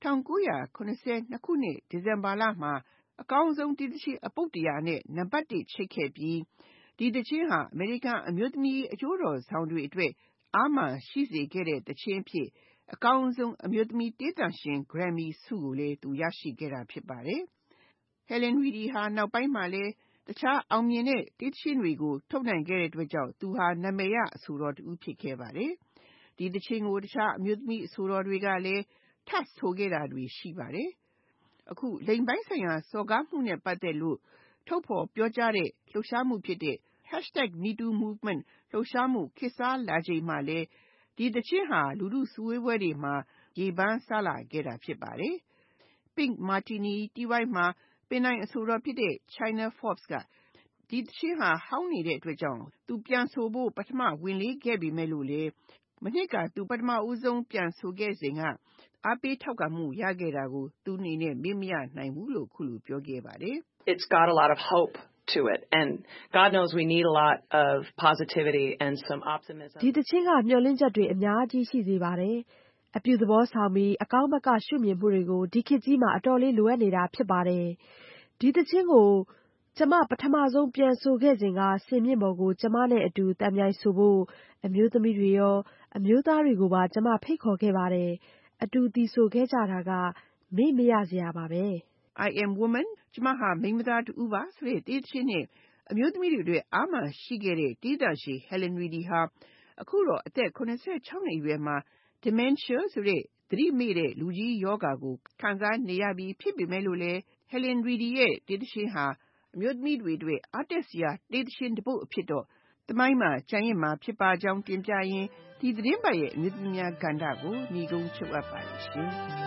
1982ခုနှစ်ဒီဇင်ဘာလမှာအကောင်းဆုံးတခြင်းအပုတ်တရာနဲ့နံပါတ်1ချိတ်ခဲ့ပြီးဒီတခြင်းဟာအမေရိကန်အမျိုးသမီးအကျိုးတော်ဆောင်တွေအတွက်အားမှန်ရှိစေခဲ့တဲ့တခြင်းဖြစ်အကောင်းဆုံးအမျိုးသမီးတေးသံရှင် Grammy ဆုကိုလည်းသူရရှိခဲ့တာဖြစ်ပါတယ်။ Helen Reddy ဟာနောက်ပိုင်းမှာလည်းတခြားအောင်မြင်တဲ့တေးသခြင်းတွေကိုထုတ်နိုင်ခဲ့တဲ့အတွက်ကြောင့်သူဟာနာမည်ရအဆိုတော်တူဖြစ်ခဲ့ပါတယ်။ဒီသခြင်းကိုတခြားအမျိုးသမီးအဆိုတော်တွေကလည်းထပ်ဆိုခဲ့တာတွေရှိပါတယ်။အခုလိင်ပိုင်းဆိုင်ရာစော်ကားမှုနဲ့ပတ်သက်လို့ထုတ်ဖော်ပြောကြားတဲ့လှုပ်ရှားမှုဖြစ်တဲ့#MeToo Movement လှုပ်ရှားမှုခေတ်စားလာချိန်မှာလည်းဒီသချင်းဟာလူထုစုဝေးပွဲတွေမှာရေပန်းစားလာခဲ့တာဖြစ်ပါတယ်။ Pink Martini တီးဝိုင်းမှာပင်တိုင်အဆိုတော်ဖြစ်တဲ့ China Forbes ကဒီသချင်းဟာဟောင်းနေတဲ့အတွက်ကြောင့်သူပြန်ဆိုဖို့ပထမဝင်လေးခဲ့ပေမဲ့လို့လေမနှစ်ကသူပထမဦးဆုံးပြန်ဆိုခဲ့စဉ်ကအားပေးထောက်ခံမှုရခဲ့တာကိုသူအနေနဲ့မေ့မရနိုင်ဘူးလို့ခုလိုပြောခဲ့ပါတယ်။ It's got a lot of hope to it and God knows we need a lot of positivity and some optimism. ဒီသချင်းကမျှော်လင့်ချက်တွေအများကြီးရှိစေပါတယ်။အပြုသဘောဆောင်ပြီးအကောင်းဘက်ကရှုမြင်မှုတွေကိုဒီခေတ်ကြီးမှာအတော်လေးလိုအပ်နေတာဖြစ်ပါတယ်။ဒီသချင်းကိုကျမပထမဆုံးပြန်ဆိုခဲ့စဉ်ကစင်မြင့်ပေါ်ကိုကျမနဲ့အတူတန်မြိုင်ဆိုဖို့အမျိုးသမီးတွေရောအမျိုးသားတွေကိုပါကျမဖိတ်ခေါ်ခဲ့ပါတယ်။အတူသီဆိုခဲ့ကြတာကမေ့မရစရာပါပဲ။ I am woman ကျမဟာမိန်းမသားတူပါဆိုတဲ့တေးသချင်းနဲ့အမျိုးသမီးတွေအတွက်အားမှရှိခဲ့တဲ့တေးသံရှင် Helen Reddy ဟာအခုတော့အသက်86နှစ်အရွယ်မှာ dementia ဆိုတဲ့သတိမေ့တဲ့လူကြီးယောဂါကိုခံစားနေရပြီဖြစ်ပေမဲ့လို့လည်း Helen Reddy ရဲ့တေးသချင်းဟာအမျိုးသမီးတွေအတွက်အားတက်စရာတေးသချင်းတစ်ပုဒ်အဖြစ်တော့သမိုင်းမှာကျန်ရစ်မှာဖြစ်ပါကြောင်းတင်ပြရင်းဒီသတင်းပတ်ရဲ့အမျိုးသမီးများကဏ္ဍကိုညီကုန်းချုပ်အပ်ပါတယ်ရှင်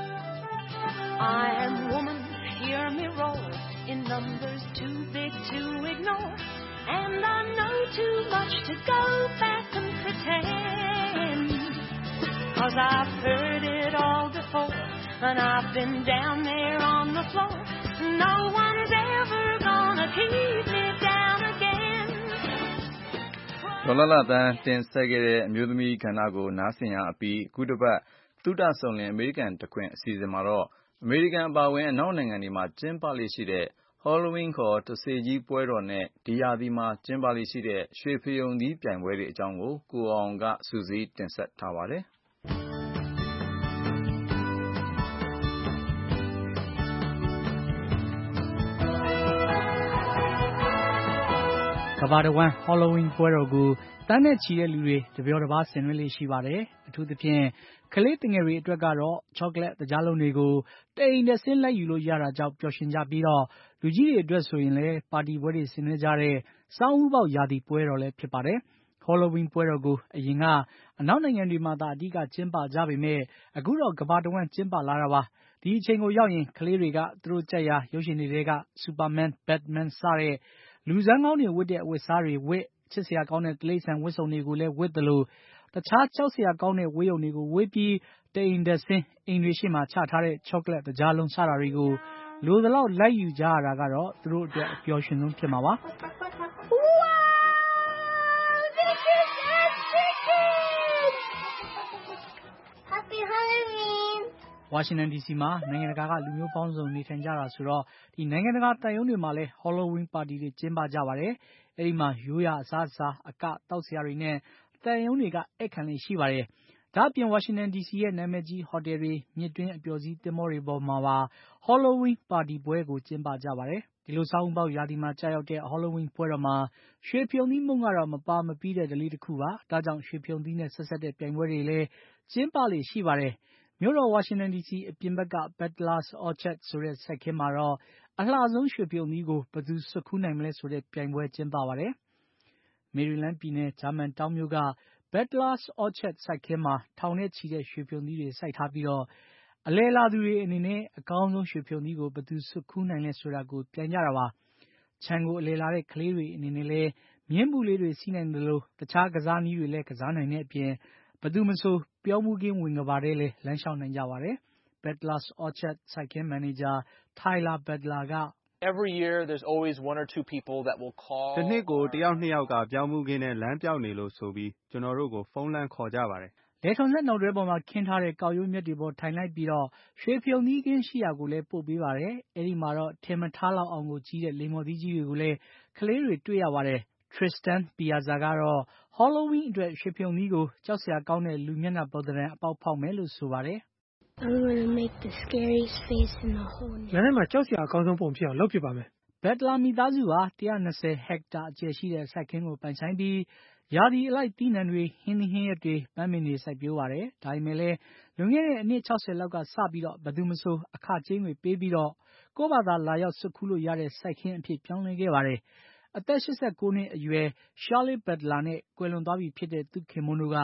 I am woman, hear me roar in numbers too big to ignore and I know too much to go back and pretend cause I've heard it all before and I've been down there on the floor no one's ever gonna keep me down again ဒေါ်လာတန်းတင်ဆက်ခဲ့တဲ့အမျိုးသမီးကဏ္ဍကိုနားဆင်ရအပြီးခုတစ်ပတ်သုတဆုံလင်အမေရိကန်တခွင်အစီအစဉ်မှာတော့အမေရိကန်အပါအဝင်အနောက်နိုင်ငံတွေမှာကျင်းပလေ့ရှိတဲ့ Halloween ခေါ်တစ္ဆေကြီးပွဲတော်နဲ့ဒီရာသီမှာကျင်းပလေ့ရှိတဲ့ရွှေဖရုံသီးပြိုင်ပွဲတွေအကြောင်းကိုကိုအောင်ကစူးစီးတင်ဆက်ထားပါတယ်ကမ္ဘာတစ်ဝန်း Halloween ပွဲတော်ကိုတန်းနဲ့ချီတဲ့လူတွေတပျော်တပါးဆင်နွှဲလေ့ရှိပါတယ်။အထူးသဖြင့်ကလေးသူငယ်တွေအတွက်ကတော့ချောကလက်သကြားလုံးတွေကိုတအိမ်တက်ဆင်းလိုက်ယူလို့ရတာကြောင့်ပျော်ရွှင်ကြပြီးတော့လူကြီးတွေအတွက်ဆိုရင်လည်းပါတီပွဲတွေဆင်နွှဲကြတဲ့စောင်းဥပေါက်ရာသီပွဲတော်လည်းဖြစ်ပါတယ်။ Halloween ပွဲတော်ကိုအရင်ကအနောက်နိုင်ငံတွေမှာသာအဓိကကျင်းပကြပေမဲ့အခုတော့ကမ္ဘာတစ်ဝန်းကျင်းပလာတာပါ။ဒီအချိန်ကိုရောက်ရင်ကလေးတွေကသူတို့ကြိုက်ရာရုပ်ရှင်တွေက Superman, Batman စတဲ့လူဇာတ်ကောင်းတွေဝတ်တဲ့အဝတ်အစားတွေဝတ်ချစ်စရာကောင်းတဲ့တိရစ္ဆာန်ဝတ်စုံတွေကိုလည်းဝတ်သလိုတခြားကြောက်စရာကောင်းတဲ့ဝတ်ရုပ်တွေကိုဝတ်ပြီးတအိမ်တက်ဆင်းအိမ်တွေရှေ့မှာချထားတဲ့ချောကလက်သကြားလုံးစတာတွေကိုလိုသလောက်လိုက်ယူကြရတာကတော့သူတို့အတွက်အပျော်ရွှင်ဆုံးဖြစ်မှာပါဝါရှင်တန် DC မှာနိုင်ငံတကာကလူမျိုးပေါင်းစုံနေထိုင်ကြတာဆိုတော့ဒီနိုင်ငံတကာတပ်ရုံးတွေမှာလည်း Halloween ပါတီတွေကျင်းပကြပါတယ်။အဲဒီမှာရိုးရာအစားအစာအကတောက်စရာတွေနဲ့တပ်ရုံးတွေကဧည့်ခံလေးရှိပါတယ်။ဒါ့အပြင်ဝါရှင်တန် DC ရဲ့နာမည်ကြီးဟိုတယ်တွေမြစ်တွင်းအပျော်စီးသင်္ဘောတွေပေါ်မှာပါ Halloween ပါတီပွဲကိုကျင်းပကြပါတယ်။ဒီလိုစောင်းဥပေါက်ရာသီမှာကြာရောက်တဲ့ Halloween ပွဲတော်မှာရွှေဖရုံသီးမှုန့်ကတော့မပါမပြီးတဲ့ဓလေ့တစ်ခုပါ။ဒါကြောင့်ရွှေဖရုံသီးနဲ့ဆက်ဆက်တဲ့ပြိုင်ပွဲတွေလည်းကျင်းပလေ့ရှိပါတယ်။မြို့တော်ဝါရှင်တန် DC အပြင်ဘက်က Bachelor's Orchard ဆိုတဲ့စိုက်ခင်းမှာတော့အလှဆုံးရွှေဖရုံသီးကိုဘယ်သူဆွတ်ခူးနိုင်မလဲဆိုတဲ့ပြိုင်ပွဲကျင်းပပါတယ်။ မေရီလန်းပြည်နယ်ဂျာမန်တောင်မြို့က Bachelor's Orchard စိုက်ခင်းမှာထောင်နဲ့ချီတဲ့ရွှေဖရုံသီးတွေစိုက်ထားပြီးတော့အလယ်လာသူတွေအနေနဲ့အကောင်းဆုံးရွှေဖရုံသီးကိုဘယ်သူဆွတ်ခူးနိုင်လဲဆိုတာကိုပြိုင်ကြတာပါ။ခြံကိုအလယ်လာတဲ့ကလေးတွေအနေနဲ့လည်းမြင်းပူလေးတွေစီးနိုင်တယ်လို့တခြားကစားနည်းတွေလည်းကစားနိုင်တဲ့အပြင်ဘယ်သူမဆိုပြောမှုကင်းဝင်ကဘာထဲလဲလမ်းလျှောက်နိုင်ကြပါတယ်။ Bachelor's Orchard စိုက်ခင်းမန်နေဂျာ Tyler Butler က Every year there's always one or two people that will call ဒီနှစ်ကိုတယောက်နှစ်ယောက်ကပြောင်းမှုကင်းနဲ့လမ်းပြောက်နေလို့ဆိုပြီးကျွန်တော်တို့ကိုဖုန်းလမ်းခေါ်ကြပါတယ်။လယ်ထွန်ဆက်နောက်တွဲပေါ်မှာခင်းထားတဲ့ကောက်ရိုးမြက်တွေပေါ်ထိုင်လိုက်ပြီးတော့ရွှေဖရုံသီးကင်းရှိရာကိုလည်းပို့ပေးပါတယ်။အဲဒီမှာတော့ထင်မထားလောက်အောင်ကိုကြီးတဲ့လိမ္မော်သီးကြီးတွေကိုလည်းကလေးတွေတွေ့ရပါတယ်။ Tristan Piazza ကတော့ Halloween အတွက်ရွှေဖရုံသီးကိုကြောက်စရာကောင်းတဲ့လူမျက်နှာပုံသဏ္ဍာန်အပေါက်ဖောက်မယ်လို့ဆိုပါတယ် I'm going to make the scariest face in the whole night. လမ်းထဲမှာကြောက်စရာအကောင်းဆုံးပုံဖြစ်အောင်လုပ်ဖြစ်ပါမယ်။ Butler မိသားစုဟာ120 ဟက်တာအကျယ်ရှိတဲ့စိုက်ခင်းကိုပိုင်ဆိုင်ပြီးရာသီအလိုက်သီးနှံတွေဟင်းသီးဟင်းရွက်တွေပန်းပင်တွေစိုက်ပျိုးပါတယ်။ဒါပေမဲ့လည်းလွန်ခဲ့တဲ့အနှစ်60လောက်ကစပြီးတော့ဘယ်သူမဆိုအခကြေးငွေပေးပြီးတော့ကိုယ့်ဘာသာလာရောက်ဆွတ်ခူးလို့ရတဲ့စိုက်ခင်းအဖြစ်ပြောင်းလဲခဲ့ပါတယ်။အသက်89နှစ်အရွယ် Charlotte Butler နဲ့ကွယ်လွန်သွားပြီဖြစ်တဲ့သူခင်မွန်းတို့က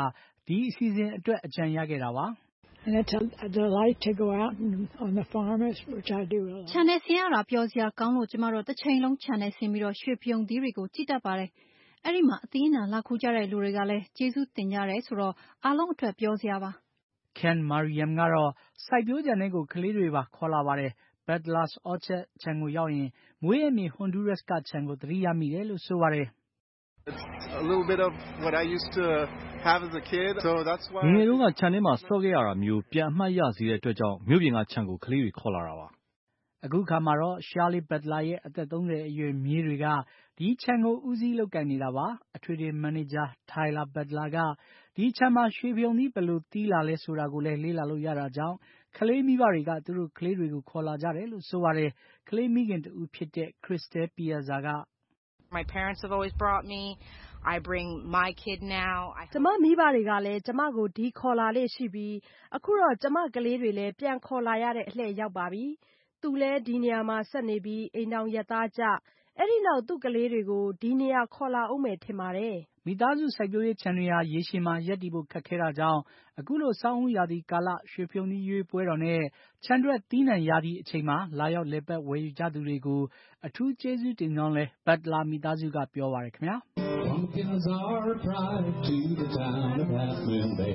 ဒီအစီအစဉ်အတွက်အကြံရခဲ့တာပါ။ And it's a delight to go out on the farmers, which I do a lot. ခြံထဲဆင်းရတာပျော်စရာကောင်းလို့ကျမတို့တစ်ချိန်လုံးခြံထဲဆင်းပြီးရွှေဖရုံသီးတွေကိုကြည့်တတ်ပါတယ်။အဲ့ဒီမှာအသီးအနှံလာခူးကြတဲ့လူတွေကလည်းကျေးဇူးတင်ကြတယ်ဆိုတော့အားလုံးအတွက်ပျော်စရာပါ။ Ken Mariam ကတော့စိုက်ပျိုးခြံထဲကိုကလေးတွေပါခေါ်လာပါတယ်။ Bedlar's Orchard ခြံကိုရောက်ရင်မွေးရမြေ Honduras ကခြံကိုသတိရမိတယ်လို့ဆိုပါတယ်။ It's a little bit of what I used to have as a kid, so that's why ငယ်တော့ကခြံထဲမှာစော့ခဲ့ရတာမျိုးပြန်အမှတ်ရစေတဲ့အတွက်ကြောင့်မြို့ပြင်ကခြံကိုကလေးတွေခေါ်လာတာပါ။အခုခါမှာတော့ Shirley Butler ရဲ့အသက်30အရွယ်မြေးတွေကဒီခြံကိုဦးစီးလုပ်ကိုင်နေတာပါ။အထွေထွေမန်နေဂျာ Tyler Butler ကဒီခြံမှာရွှေဖရုံသီးဘယ်လိုသီးလာလဲဆိုတာကိုလည်းလေ့လာလို့ရတာကြောင့်ကလေးမိဘတွေကသူတို့ကလေးတွေကိုခေါ်လာကြတယ်လို့ဆိုပါတယ်။ကလေးမိခင်တူဖြစ်တဲ့ Crystal Piazza က My parents have always brought me. I bring my kid now. ကျမမိဘတွေကလည်းကျမကိုဒီခေါ်လာလေ့ရှိပြီးအခုတော့ကျမကလေးတွေလည်းပြန်ခေါ်လာရတဲ့အလှည့်ရောက်ပါပြီ။သူလည်းဒီနေရာမှာဆက်နေပြီးအိမ်တော်ရက်သားကြအဲ့ဒီနောက်သူ့ကလေးတွေကိုဒီနေရာခေါ်လာအောင်မယ်ထင်ပါတယ်။မိသားစုစိုက်ပျိုးရေးခြံတွေဟာရေရှည်မှာရပ်တည်ဖို့ခက်ခဲတာကြောင့်အခုလိုဆောင်းဦးရာသီကာလရွှေဖရုံသီးရွေးပွဲတော်နဲ့ခြံထွက်သီးနှံရာသီအချိန်မှာလာရောက်လည်ပတ်ဝယ်ယူကြသူတွေကိုအထူးကျေးဇူးတင်ကြောင်းလဲ Butler မိသားစုကပြောပါတယ်ခင်ဗျာ။ Pumpkins are a drive to the town of Half Moon Bay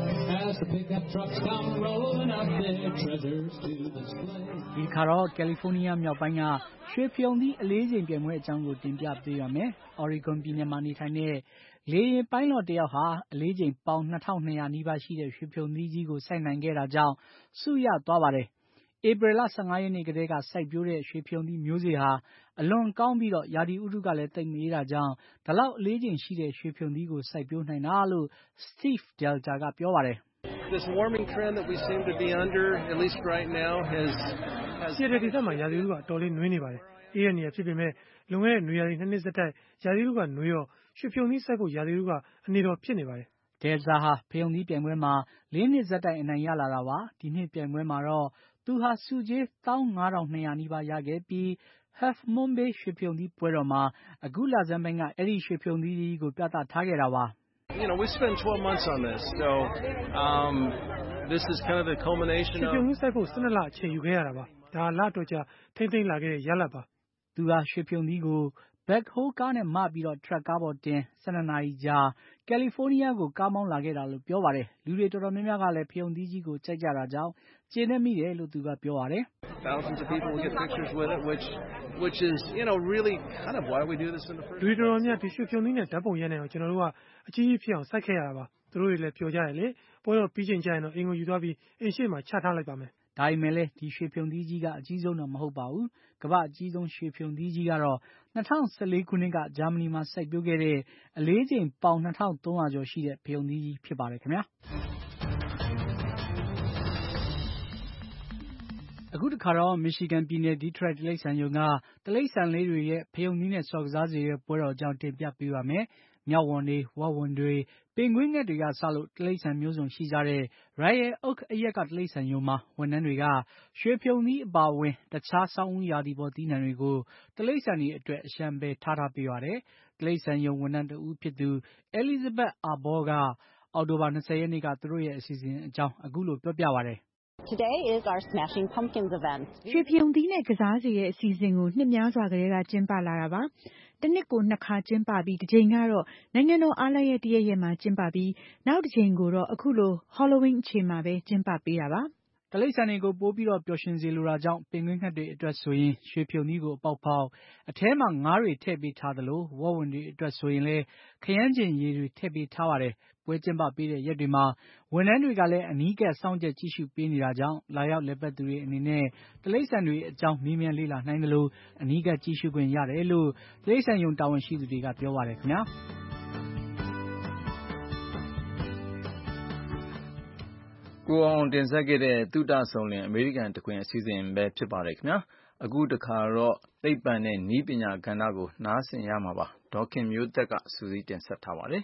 as the pickup trucks come rolling up their treasures to display. ဒီခါတော့ကယ်လီဖိုးနီးယားမြောက်ပိုင်းကရွှေဖရုံသီးအလေးချိန်ပြိုင်ပွဲအကြောင်းကိုတင်ပြပေးရမယ်။ Oregon ပြည်နယ်မှာနေထိုင်တဲ့လေယာဉ်ပိုင်းလော့တယောက်ဟာအလေးချိန်ပေါင်2200နီးပါးရှိတဲ့ရွှေဖရုံသီးကြီးကိုစိုက်နိုင်ခဲ့တာကြောင့်ဆုရသွားပါတယ်။ ဧပြီလ15ရက်နေ့ကတည်းကစိုက်ပျိုးတဲ့ရွှေဖရုံသီးမျိုးစေ့ဟာအလွန်ကောင်းပြီးရာသီဥတုကလည်းသိပ်မအေးတာကြောင့်ဒီလောက်အလေးချိန်ရှိတဲ့ရွှေဖရုံသီးကိုစိုက်ပျိုးနိုင်တာလို့ Steve Delta ကပြောပါတယ်။ This warming trend that we seem to be under, at least right now, has ဆီရတဲ့ဒေသမှာရာသီဥတုကအတော်လေးနွေးနေပါတယ်။အေးရနေရဖြစ်ပေမဲ့လွန်ခဲ့တဲ့နွေရာသီ2နှစ်ဆက်တိုက်ရာသီဥတုကနွေရောရွှေဖရုံသီးစိုက်ဖို့ရာသီဥတုကအနေတော်ဖြစ်နေပါတယ်။ Delta ဟာဖရုံသီးပြိုင်ပွဲမှာ4နှစ်ဆက်တိုက်အနိုင်ရလာတာပါ။ဒီနှစ်ပြိုင်ပွဲမှာတော့သူဟာဆုကြေး15200နီးပါးရခဲ့ပြီး Half Moon Bay ရွှေဖရုံသီးပွဲတော်မှာအခုလဆန်းပိုင်းကအဲ့ဒီရွှေဖရုံသီးကြီးကိုပြသထားခဲ့တာပါ။ We spent 12 months on this, so this is kind of the culmination of ရွှေဖရုံသီးစိုက်ဖို့12လအချိန်ယူခဲ့ရတာပါ။ဒါလတော်ကြာထိမ့်သိမ့်လာခဲ့တဲ့ရလဒ်ပါ။သူဟာရွှေဖရုံသီးကို backhoe ကားနဲ့မပြီးထရပ်ကားပေါ်တင်12နာရီကြာကယ်လီဖိုးနီးယားကိုကားမောင်းလာခဲ့တာလို့ပြောပါတယ်။လူတွေတော်တော်များများကလည်းဖရုံသီးကြီးကိုကြိုက်ကြတာကြောင့်ကျေနပ်မိတယ်လို့သူကပြောပါတယ်။ Thousands of people will get pictures with it, which is, really kind of why we do this in the first place. လူတွေတော်တော်များဒီရွှေဖရုံသီးနဲ့ဓာတ်ပုံရိုက်နိုင်အောင်ကျွန်တော်တို့ကအကြီးကြီးဖြစ်အောင်စိုက်ခဲ့ရတာပါ။သူတို့တွေလည်းပျော်ကြတယ်လေ။ပွဲတော်ပြီးချိန်ကျရင်တော့အိမ်ကိုယူသွားပြီးအိမ်ရှိမှာချထားလိုက်ပါမယ်။ဒါပေမဲ့လည်းဒီရွှေဖရုံသီးကြီးကအကြီးဆုံးတော့မဟုတ်ပါဘူး။ကမ္ဘာအကြီးဆုံးရွှေဖရုံသီးကြီးကတော့2014ခုနှစ်ကဂျာမနီမှာစိုက်ပျိုးခဲ့တဲ့အလေးချိန်ပေါင်2300ကျော်ရှိတဲ့ဖရုံသီးကြီးဖြစ်ပါတယ်ခင်ဗျာ။အခုတခါတော့ Michigan ပြည်နယ် Detroit တိရစ္ဆာန်ရုံကတိရစ္ဆာန်လေးတွေရဲ့ဖရုံသီးနဲ့စော်ကစားစေတဲ့ပွဲတော်အကြောင်းတင်ပြပေးပါမယ်။မျောက်ဝံတွေ၊ဝက်ဝံတွေ၊ပင်ကွင်းငှက်တွေကစလို့တိရစ္ဆာန်မျိုးစုံရှိကြတဲ့ Royal Oak အရပ်ကတိရစ္ဆာန်ရုံမှာဝန်ထမ်းတွေကရွှေဖရုံသီးအပါအဝင်တခြားဆောင်းဦးရာသီပေါ်သီးနှံတွေကိုတိရစ္ဆာန်တွေအတွက်အလျံပယ်ထားပေးပါတယ်။တိရစ္ဆာန်ရုံဝန်ထမ်းတဦးဖြစ်သူ Elizabeth Arbour ကအောက်တိုဘာ20ရက်နေ့ကသူတို့ရဲ့အစီအစဉ်အကြောင်းအခုလိုပြောပြပါတယ်။ Today is our Smashing Pumpkins event. ရွှေဖရုံသီးနဲ့ကစားစေတဲ့အစီအစဉ်ကိုနှစ်များစွာကတည်းကကျင်းပလာတာပါ။တစ်နှစ်ကို2ခါကျင်းပပြီးတစ်ကြိမ်ကတော့နိုင်ငံတော်အားလပ်ရက်တရက်ရက်မှာကျင်းပပြီးနောက်တစ်ကြိမ်ကိုတော့အခုလို Halloween အချိန်မှာပဲကျင်းပပေးတာပါ။တိရစ္ဆာန်တွေကိုပိုပြီးပျော်ရွှင်စေလိုတာကြောင့်ပင်ကွင်းငှက်တွေအတွက်ဆိုရင်ရွှေဖရုံသီးကိုအပေါက်ဖောက်အထဲမှာငါးတွေထည့်ပေးထားသလိုဝက်ဝံတွေအတွက်ဆိုရင်လည်းခရမ်းချဉ်ရည်တွေထည့်ပေးထားပါတယ်။ပွဲကျင်းပပေးတဲ့ရက်တွေမှာဝန်ထမ်းတွေကလည်းအနီးကပ်စောင့်ကြပ်ကြည့်ရှုပေးနေတာကြောင့်လာရောက်လည်ပတ်သူတွေအနေနဲ့တိရစ္ဆာန်တွေအကြောင်းမေးမြန်းလေ့လာနိုင်သလိုအနီးကပ်ကြည့်ရှုခွင့်ရတယ်လို့တိရစ္ဆာန်ရုံတာဝန်ရှိသူတွေကပြောပါတယ်ခင်ဗျာ။ကိုအောင်တင်ဆက်ခဲ့တဲ့သုတဆုံလင်အမေရိကန်တခွင်အစီအစဉ်ပဲဖြစ်ပါတယ်ခင်ဗျာအခုတခါတော့သိပ္ပံနဲ့နည်းပညာကဏ္ဍကိုနားဆင်ရမှာပါဒေါခင်မျိုးသက်ကစူးစီးတင်ဆက်ထားပါတယ်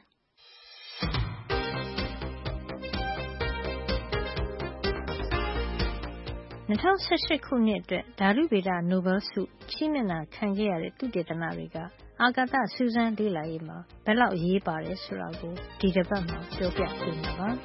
2018ခုနှစ်အတွက်ဓာတုဗေဒနိုဘယ်ဆုချီးမြှင့်တာခံခဲ့ရတဲ့သုတေသနတွေကအာကာသစူးစမ်းလေ့လာရေးမှာဘယ်လောက်အရေးပါတယ်ဆိုတာကိုဒီတစ်ပတ်မှာပြောပြပေးမှာပါ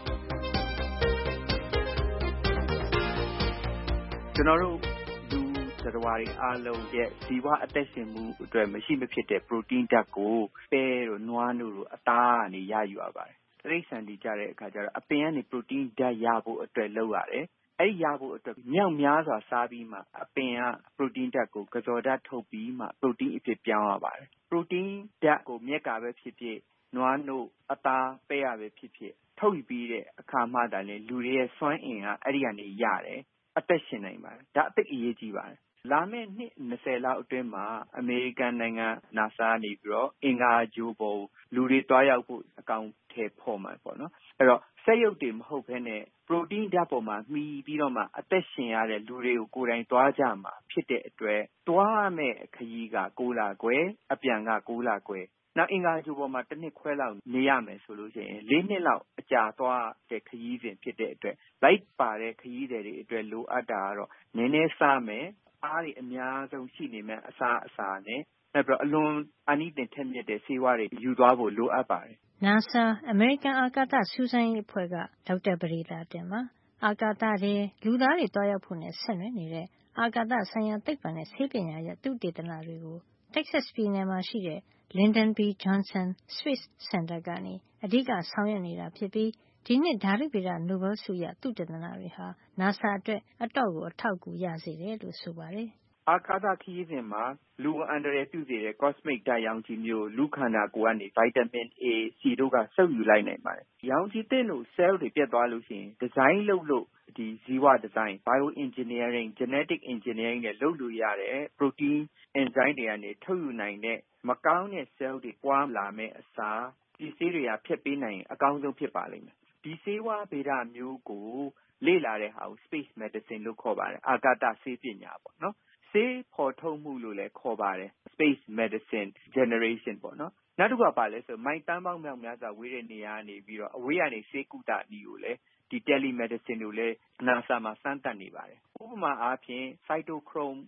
ကျွန်တော်တို့လူသတ္တဝါတွေအားလုံးရဲ့ဇီဝအသက်ရှင်မှုအတွက်မရှိမဖြစ်တဲ့ပရိုတင်းဓာတ်ကိုပဲတို့နွားနို့တို့အသားကနေရယူရပါတယ်တိရစ္ဆာန်တွေကြတဲ့အခါကျတော့အပင်ကနေပရိုတင်းဓာတ်ရဖို့အတွက်လုပ်ရတယ်အဲ့ရဖို့အတွက်မြောက်များစွာစားပြီးမှအပင်ကပရိုတင်းဓာတ်ကိုကစော်ဓာတ်ထုတ်ပြီးမှပရိုတင်းအဖြစ်ပြောင်းရပါတယ်ပရိုတင်းဓာတ်ကိုမြက်ကပဲဖြစ်ဖြစ်နွားနို့အသားပဲရပဲဖြစ်ဖြစ်ထုတ်ယူပြီးတဲ့အခါမှသာလေလူတွေရဲ့စွမ်းအင်ကအဲ့ဒီကနေရတယ်အသက်ရှင်နိုင်ပါတယ်ဒါအသိအရေးကြီးပါတယ်လာမယ့်နှစ်20လောက်အတွင်းမှာအမေရိကန်နိုင်ငံ NASA နေပြီးတော့အင်္ဂါဂြိုလ်ပေါ်လူတွေတွားရောက်ဖို့အကောင်အထည်ဖော်မှာပေါ့နော်အဲ့တော့စက်ရုပ်တွေမဟုတ်ဘဲနဲ့ပရိုတင်းဓာတ်ပေါ်မှာမှီပြီးတော့မှအသက်ရှင်ရတဲ့လူတွေကိုကိုယ်တိုင်တွားကြမှာဖြစ်တဲ့အတွက်တွားမဲ့ခရီးက6လခွဲအပြန်က6လခွဲနောက်အင်္ဂါဂြိုလ်ပေါ်မှာတစ်နှစ်ခွဲလောက်နေရမယ်ဆိုလို့ရှိရင်4နှစ်လောက်အကြာသွားတဲ့ခရီးစဉ်ဖြစ်တဲ့အတွက်လိုက်ပါတဲ့ခရီးတွေအတွက်လိုအပ်တာကတော့နည်းနည်းစားမယ်အားတွေအများဆုံးရှိနေမယ်အစာနဲ့နောက်ပြီးတော့အလွန်အာနိသင်ထက်မြက်တဲ့ဆေးဝါးတွေယူသွားဖို့လိုအပ်ပါတယ် NASA အမေရိကန်အာကာသစူးစမ်းရေးအဖွဲ့ကဒေါက်တာပဒေသာတင်ပါအာကာသထဲလူသားတွေတွားရောက်ဖို့နဲ့ဆက်နွယ်နေတဲ့အာကာသဆိုင်ရာသိပ္ပံနဲ့ဆေးပညာရဲ့သုတေသနတွေကို Texas ပြည်နယ်မှာရှိတဲ့ Lyndon B. Johnson Space Center ကနေအဓိကဆောင်ရွက်နေတာဖြစ်ပြီးဒီနှစ်ဓာတုဗေဒနိုဘယ်ဆုရသုတေသနတွေဟာ NASA အတွက်အတော့ကိုအထောက်အကူရစေတယ်လို့ဆိုပါတယ်အာကာသခရီးစဉ်မှာလူအန္တရာယ်ပြုစေတဲ့ cosmic ဓာတ်ရောင်ခြည်မျိုးလူခန္ဓာကိုယ်ကနေ vitamin A, C တို့ကစုပ်ယူလိုက်နိုင်ပါတယ်။ရောင်ခြည်သင့်လို့ cell တွေပြတ်သွားလို့ရှိရင် design လုပ်လို့ဒီဇီဝ design, bioengineering, genetic engineering နဲ့လုပ်လို့ရတဲ့ protein enzyme တွေကနေထုတ်ယူနိုင်တဲ့မကောင်းတဲ့ cell တွေပွားလာမဲ့အစားဒီဆေးတွေကဖျက်ပေးနိုင်ရင်အကောင်းဆုံးဖြစ်ပါလိမ့်မယ်။ဒီဆေးဝါးဗေဒမျိုးကိုလေ့လာတဲ့ဟာကို space medicine လို့ခေါ်ပါတယ်။အာကာသဆေးပညာပေါ့နော်။ဆေးဖော်ထုတ်မှုလို့လည်းခေါ်ပါတယ် space medicine generation ပေါ့နော်နောက်တစ်ခုကပါလဲဆိုမိုင်တန်းပေါင်းမြောက်များစွာဝေးတဲ့နေရာကနေပြီးတော့အဝေးကနေဆေးကုသနည်းကိုလည်းဒီ telemedicine ကိုလည်း NASA မှာစမ်းသပ်နေပါတယ်ဥပမာအားဖြင့် cytochrome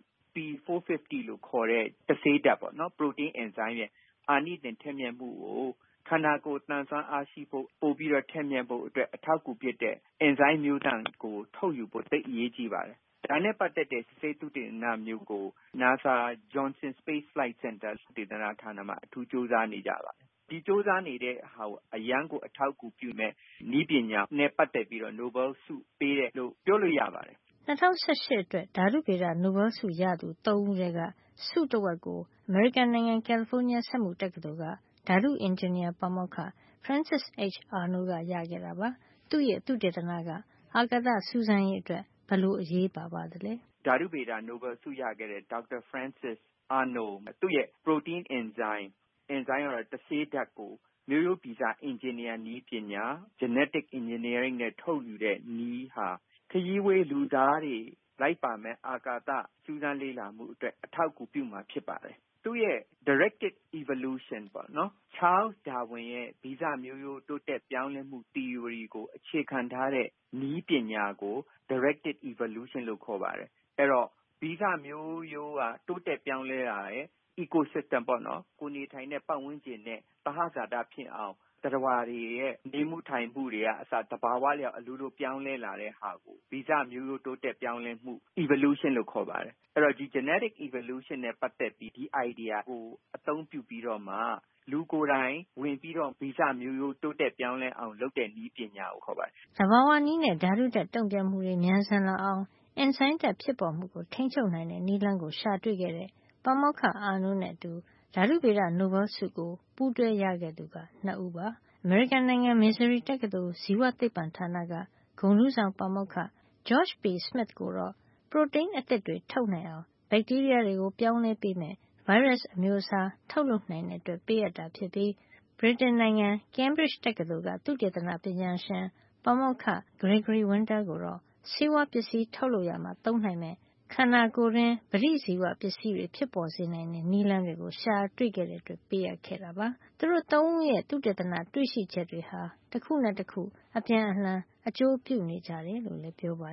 P450 လို့ခေါ်တဲ့တဆေးဓာတ်ပေါ့နော် protein enzyme ရဲ့အာနိသင်ထက်မြက်မှုကိုခန္ဓာကိုယ်တန်ဆွမ်းအားရှိဖို့ပို့ပြီးတော့ထက်မြက်ဖို့အတွက်အထောက်အကူဖြစ်တဲ့ enzyme မျိုးတန်ကိုထုတ်ယူဖို့သိအရေးကြီးပါတယ်ဒါနဲ့ပတ်သက်တဲ့ဆေးသုတေသနမျိုးကို NASA Johnson Space Flight Center သုတေသနဌာနမှာအထူးစူးစမ်းနေကြပါတယ်ဒီစူးစမ်းနေတဲ့ဟာကိုအရန်ကိုအထောက်အကူပြုမဲ့နည်းပညာနဲ့ပတ်သက်ပြီးတော့ Nobel ဆုပေးတယ်လို့ပြောလို့ရပါတယ် 2018အတွက်ဓာတုဗေဒနိုဘယ်ဆုရသူ3ဦးထဲကဆုတဝက်ကိုအမေရိကန်နိုင်ငံကယ်လီဖိုးနီးယားစက်မှုတက္ကသိုလ်ကဓာတုအင်ဂျင်နီယာပါမောက္ခ Frances H. Arnold ကရခဲ့တာပါသူ့ရဲ့သုတေသနကအာကာသစူးစမ်းရေးအတွက်ဘယ်လိုအရေးပါပါသလဲဓာတုဗေဒနိုဘယ်ဆုရခဲ့တဲ့ Dr. Frances Arnold သူ့ရဲ့ protein enzyme ကတော့တဆေးဓာတ်ကိုမျိုးရိုးဗီဇအင်ဂျင်နီယာနည်းပညာ genetic engineering နဲ့ထုတ်ယူတဲ့နည်းဟာခရီးဝေးလူသားတွေလိုက်ပါမဲ့အာကာသစူးစမ်းလေ့လာမှုအတွက်အထောက်အကူပြုမှာဖြစ်ပါတယ်သူ့ရဲ့ directed evolution ပေါ့နော် Charles Darwin ရဲ့ဗီဇမျိုးရိုးတိုးတက်ပြောင်းလဲမှု theory ကိုအခြေခံထားတဲ့နည်းပညာကို directed evolution လို့ခေါ်ပါတယ်အဲ့တော့ဗီဇမျိုးရိုးကတိုးတက်ပြောင်းလဲလာတဲ့ ecosystem ပေါ့နော်ကိုနေထိုင်တဲ့ပတ်ဝန်းကျင်နဲ့သဟဇာတဖြစ်အောင်သတ္တဝါတွေရဲ့နေမှုထိုင်မှုတွေကအစတဘာဝလျောက်အလိုလိုပြောင်းလဲလာတဲ့ဟာကိုဗီဇမျိုးရိုးတိုးတက်ပြောင်းလဲမှု evolution လို့ခေါ်ပါတယ်အဲ့တော့ဒီ genetic evolution နဲ့ပတ်သက်ပြီးဒီ idea ကိုအသုံးပြုပြီးတော့မှလူကိုယ်တိုင်ဝင်ပြီးတော့ဗီဇမျိုးရိုးတိုးတက်ပြောင်းလဲအောင်လုပ်တဲ့နည်းပညာကိုခေါ်ပါတယ်သဘာဝနည်းနဲ့ဓာတုဓာတ်တုံ့ပြန်မှုတွေမြန်ဆန်လာအောင်အင်ဆိုင်ဓာတ်ဖြစ်ပေါ်မှုကိုထိန်းချုပ်နိုင်တဲ့နည်းလမ်းကိုရှာတွေ့ခဲ့တဲ့ပါမောက္ခအာနိုးနဲ့အတူဓာတုဗေဒနိုဘယ်ဆုကိုပူးတွဲရခဲ့သူက2ဦးပါအမေရိကန်နိုင်ငံမစ်ဇူရီတက္ကသိုလ်ဇီဝသိပ္ပံဌာနကဂုဏ်ထူးဆောင်ပါမောက္ခ George P. Smith ကိုတော့ပရိုတိန်းအသစ်တွေထုတ်နိုင်အောင်ဘက်တီးရီးယားတွေကိုပြောင်းလဲပေးမယ်ဗိုင်းရပ်စ်အမျိုးအစားထုတ်လုပ်နိုင်တဲ့အတွက်ပေးအပ်တာဖြစ်ပြီးဗြိတိန်နိုင်ငံ Cambridge တက္ကသိုလ်ကသုတေသနပညာရှင်ပါမောက္ခ Gregory Winter ကိုတော့ဆေးဝါးပစ္စည်းထုတ်လုပ်ရာမှာသုံးနိုင်မယ်ခန္ဓာကိုယ်တွင်းပဋိဇီဝပစ္စည်းတွေဖြစ်ပေါ်စေနိုင်တဲ့နည်းလမ်းတွေကိုရှာတွေ့ခဲ့တဲ့အတွက်ပေးအပ်ခဲ့တာပါသူတို့3ဦးရဲ့သုတေသနတွေ့ရှိချက်တွေဟာတစ်ခုနဲ့တစ်ခုအပြန်အလှန်အကျိုးပြုနေကြတယ်လို့လည်းပြောပါတယ်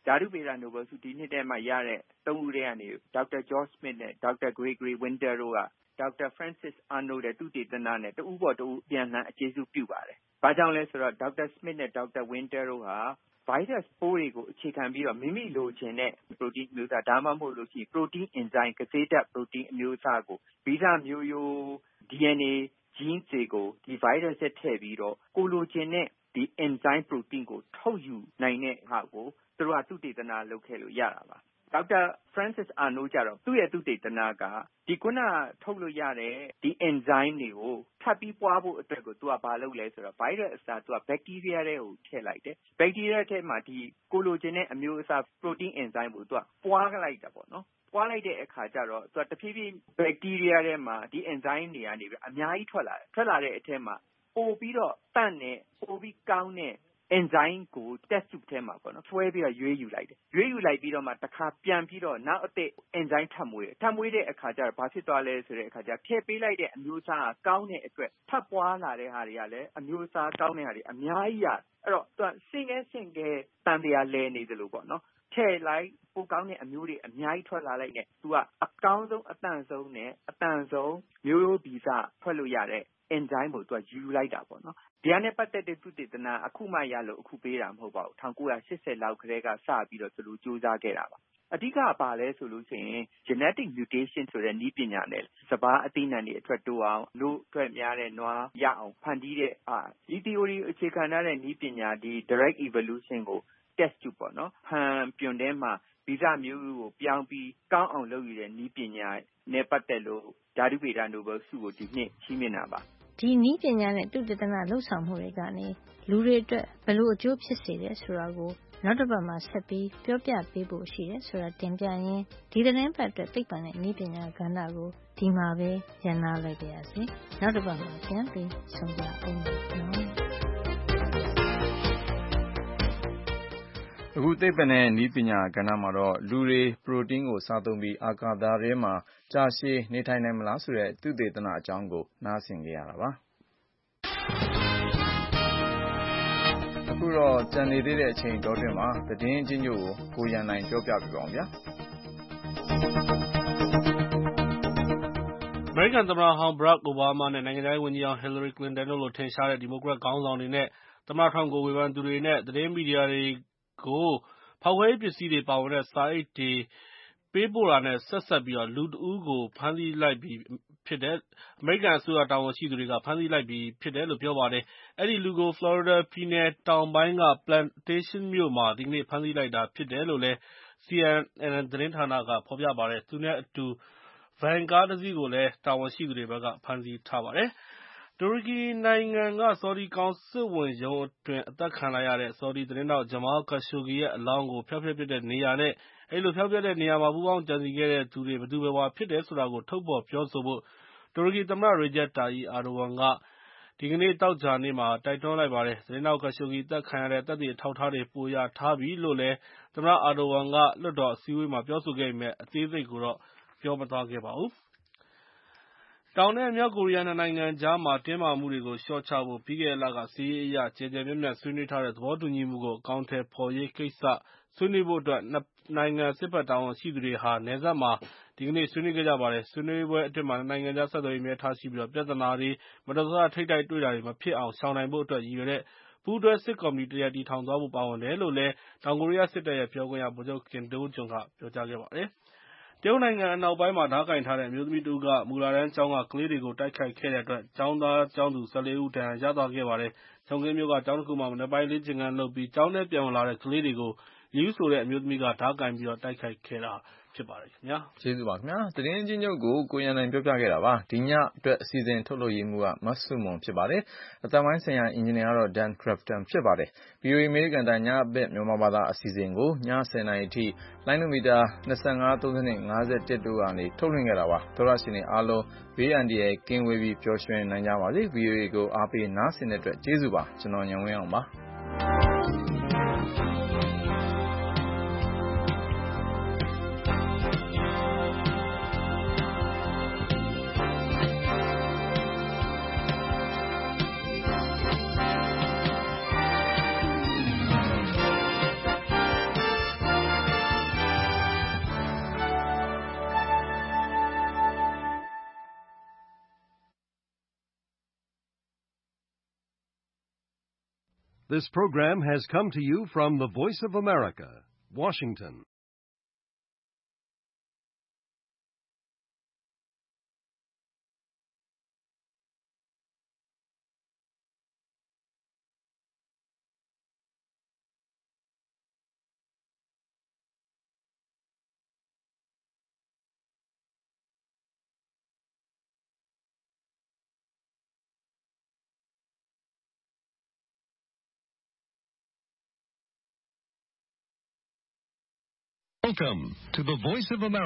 ဓာတုဗေဒနိုဘယ်ဆုဒီနှစ်ထဲမှာရတဲ့3ဦးထဲကနေဒေါက်တာ George Smith နဲ့ဒေါက်တာ Gregory Winter တို့ကဒေါက်တာ Francis Arnold ရဲ့သုတေသနနဲ့တဦးပေါ်တဦးပြန်လှန်အကျေးဇူးပြုပါတယ်။ဘာကြောင့်လဲဆိုတော့ဒေါက်တာ Smith နဲ့ဒေါက်တာ Winter တို့ဟာvirus ပိုးတွေကိုအခြေခံပြီးတော့မိမိလိုချင်တဲ့ protein အမျိုးအစားဒါမှမဟုတ်လို့ရှိရင် protein enzyme ကစေးဓာတ် protein အမျိုးအစားကိုဗီဇမျိုးရိုး DNA genes တွေကိုဒီ virus နဲ့ထည့်ပြီးတော့ကိုလိုချင်တဲ့ဒီ enzyme protein ကိုထုတ်ယူနိုင်တဲ့ဟာကိုသူတို့ကသုတေသနလုပ်ခဲ့လို့ရတာပါဒေါက်တာ Francis Arnold ကျတော့သူ့ရဲ့သုတေသနကဒီခုနထုတ်လို့ရတဲ့ဒီ enzyme တွေကိုထပ်ပြီးပွားဖို့အတွက်ကိုသူကဘာလုပ်လဲဆိုတော့ virus အစားသူက bacteria တွေကိုထည့်လိုက်တယ် bacteria ထဲမှာဒီကိုလိုချင်တဲ့အမျိုးအစား protein enzyme ကိုသူကပွားလိုက်တာပေါ့နော်ပွားလိုက်တဲ့အခါကျတော့သူကတဖြည်းဖြည်း bacteria ထဲမှာဒီ enzyme တွေကနေပြီးအများကြီးထွက်လာတဲ့အထက်မှာပို့ပြီးတော့တန့်နဲ့ပို့ပြီးကောင်းတဲ့enzyme ကို test tube ထဲမှာပေါ့နော်ဆွဲပြီးတော့ရွေးယူလိုက်တယ်ရွေးယူလိုက်ပြီးတော့မှတစ်ခါပြန်ပြီးတော့နောက်အသစ် enzyme ထပ်မွေးတဲ့အခါကျတော့ဘာဖြစ်သွားလဲဆိုတဲ့အခါကျထည့်ပေးလိုက်တဲ့အမျိုးအစားကကောင်းတဲ့အတွက်ထပ်ပွားလာတဲ့ဟာတွေကလည်းအမျိုးအစားကောင်းတဲ့ဟာတွေအများကြီးရအဲ့တော့သူကဆင့်ကဲတန်တရားလဲနေသလိုပေါ့နော်ထည့်လိုက်ပိုကောင်းတဲ့အမျိုးတွေအများကြီးထွက်လာလိုက်နဲ့သူကအကောင်းဆုံးအတန့်ဆုံးနဲ့အတန်ဆုံးမျိုးရိုးဗီဇထွက်လို့ရတဲ့ enzyme ကိုသူကယူလိုက်တာပေါ့နော်ဒီဟာနဲ့ပတ်သက်တဲ့သုတေသနအခုမှရလို့အခုပေးတာမဟုတ်ပါဘူး1980လောက်ကတည်းကစပြီးတော့သူတို့စူးစမ်းခဲ့တာပါအဓိကဘာလဲဆိုလို့ရှိရင် genetic mutation ဆိုတဲ့နည်းပညာနဲ့စပါးအသီးနှံတွေအထွက်တိုးအောင်လို့ထွက်များတဲ့နွားရအောင်ဖန်တီးတဲ့ဒီ theory အခြေခံထားတဲ့နည်းပညာဒီ direct evolution ကို test tube ပေါ့နော်ဟန်ပြွန်ထဲမှာဗီဇမျိုးကိုပြောင်းပြီးကောင်းအောင်လုပ်ရတဲ့နည်းပညာနဲ့ပတ်သက်လို့ဓာတုဗေဒနိုဘယ်ဆုကိုဒီနှစ်ချီးမြှင့်တာပါဒီနည်းပညာနဲ့သုတေသနလှုပ်ဆောင်မှုတွေကနေလူတွေအတွက်ဘယ်လိုအကျိုးဖြစ်စေတယ်ဆိုတာကိုနောက်တစ်ပတ်မှာဆက်ပြီးပြောပြပေးဖို့ရှိတယ်ဆိုတာတင်ပြရင်းဒီသတင်းပတ်အတွက်သိပ္ပံနဲ့နည်းပညာကဏ္ဍကိုဒီမှာပဲရန်နာလိုက်ပါရစေနောက်တစ်ပတ်မှာပြန်ပြီးဆုံကြအောင်နော်အခုသိပ္ပံနဲ့နည်းပညာကဏ္ဍမှာတော့လူတွေပရိုတင်းကိုစားသုံးပြီးအာကာသထဲမှာကြာရှည်နေထိုင်နိုင်မလားဆိုတဲ့သုတေသနအကြောင်းကိုနားဆင်ကြရတာပါအခုတော့ကြံနေသေးတဲ့အချိန်တောတွင်မှာသတင်းအချင်းချုပ်ကိုရန်နိုင်ပြောပြပေးပါအောင်ဗျာအမေရိကန်သမ္မတဟောင်း Barack Obama နဲ့နိုင်ငံခြားရေးဝန်ကြီးဟောင်း Hillary Clinton တို့လိုထင်ရှားတဲ့ဒီမိုကရက်ခေါင်းဆောင်တွေနဲ့သမ္မတ Trump ကိုဝေဖန်သူတွေနဲ့သတင်းမီဒီယာတွေကိုဖောက်ခွဲရေးပစ္စည်းတွေပါဝင်တဲ့စာအိတ်တွေပေးပို့တာနဲ့ဆက်စပ်ပြီးလူတဦးကိုဖမ်းဆီးလိုက်ပြီဖြစ်တယ်အမေရိကန်အစိုးရတာဝန်ရှိသူတွေကဖမ်းဆီးလိုက်ပြီဖြစ်တယ်လို့ပြောပါတယ်။အဲဒီလူကို Florida ပြည်နယ်တောင်ပိုင်းက Plantation မြို့မှာဒီကနေ့ဖမ်းဆီးလိုက်တာဖြစ်တယ်လို့လည်း CNN သတင်းဌာနကဖော်ပြပါတယ်။သူနဲ့အတူ van ကားတစ်စီးကိုလည်းတာဝန်ရှိသူတွေဘက်ကဖမ်းဆီးထားပါတယ်။တူရကီနိုင်ငံကဆော်ဒီကောင်စစ်ဝန်ရုံးအတွင်းအသတ်ခံလိုက်ရတဲ့ဆော်ဒီသတင်းထောက် Jamal Khashoggi ရဲ့အလောင်းကိုဖျောက်ဖျက်ပစ်တဲ့နေရာနဲ့အဲဒီလိုဖျောက်ဖျက်တဲ့နေရာမှာပူးပေါင်းကြံစည်ခဲ့တဲ့သူတွေဘယ်သူဘယ်ဝါဖြစ်တယ်ဆိုတာကိုထုတ်ဖော်ပြောဆိုဖို့တူရကီသမ္မတ Recep Tayyip Erdogan ကဒီကနေ့သောကြာနေ့မှာတိုက်တွန်းလိုက်ပါတယ်။သတင်းထောက် Khashoggi အသတ်ခံရတဲ့သက်သေအထောက်အထားတွေပိုရထားပြီလို့လည်းသမ္မတ Erdogan ကလွှတ်တော်အစည်းအဝေးမှာပြောဆိုခဲ့ပေမဲ့အသေးစိတ်ကိုတော့ပြောမသွားခဲ့ပါဘူး။တောင်နဲ့မြောက်ကိုရီးယားနှစ်နိုင်ငံကြားမှာတင်းမာမှုတွေကိုလျှော့ချဖို့ပြီးခဲ့တဲ့လကစစ်ရေးအရကျယ်ကျယ်ပြန့်ပြန့်ဆွေးနွေးထားတဲ့သဘောတူညီမှုကိုအကောင်အထည်ဖော်ရေးကိစ္စဆွေးနွေးဖို့အတွက်နှစ်နိုင်ငံစစ်ဘက်တာဝန်ရှိသူတွေဟာနယ်စပ်မှာဒီကနေ့ဆွေးနွေးခဲ့ကြပါတယ်။ဆွေးနွေးပွဲအတွင်းမှာနှစ်နိုင်ငံကြားဆက်သွယ်ရေးအမြဲထားရှိပြီးပြဿနာတွေမတော်တဆထိပ်တိုက်တွေ့တာတွေမဖြစ်အောင်ရှောင်နိုင်ဖို့အတွက်ရည်ရွယ်တဲ့ပူးတွဲစစ်ကော်မတီတရပ်တည်ထောင်သွားဖို့ပါဝင်တယ်လို့လည်းတောင်ကိုရီးယားစစ်တပ်ရဲ့ပြောခွင့်ရဗိုလ်ချုပ် Kim Do-jun ကပြောကြားခဲ့ပါတယ်။တရုတ်နိုင်ငံအနောက်ပိုင်းမှာဓားကိုင်ထားတဲ့အမျိုးသမီးတဦးကမူလတန်းကျောင်းကကလေးတွေကိုတိုက်ခိုက်ခဲ့တဲ့အတွက်ကျောင်းသားကျောင်းသူ14ဦးဒဏ်ရာရသွားခဲ့ပါတယ်။ချုံကင်းမြို့ကကျောင်းတစ်ခုမှာမနက်ပိုင်းလေ့ကျင့်ခန်းလုပ်ပြီးကျောင်းထဲပြန်ဝင်လာတဲ့ကလေးတွေကိုLiu ဆိုတဲ့အမျိုးသမီးကဓားကိုင်ပြီးတိုက်ခိုက်ခဲ့တာဖြစ်ပါတယ်ခင်ဗျာကျေးဇူးပါခင်ဗျာသတင်းအချင်းချုပ်ကိုကိုရန်နိုင်ပြောပြခဲ့တာပါဒီညအတွက်အစီအစဉ်ထုတ်လုပ်ရေးမှုကမဆုမွန်ဖြစ်ပါတယ်အသံပိုင်းဆိုင်ရာအင်ဂျင်နီယာကတော့ Dan Crafton ဖြစ်ပါတယ် VOA အမေရိကန်တိုင်းညဘက်မြန်မာဘာသာအစီအစဉ်ကိုည10:00နာရီအထိလိုင်းနိုမီတာ25 30 51တို့ကနေထုတ်လွှင့်ခဲ့တာပါသောရရှင်တွေအားလုံးဘေးအန္တရာယ်ကင်းဝေးပြီးပျော်ရွှင်နိုင်ကြပါစေ VOA ကိုအားပေးနားဆင်တဲ့အတွက်ကျေးဇူးပါကျွန်တော်ညံဝင်းအောင်ပါ This program has come to you from the Voice of America, Washington. Welcome to the Voice of America.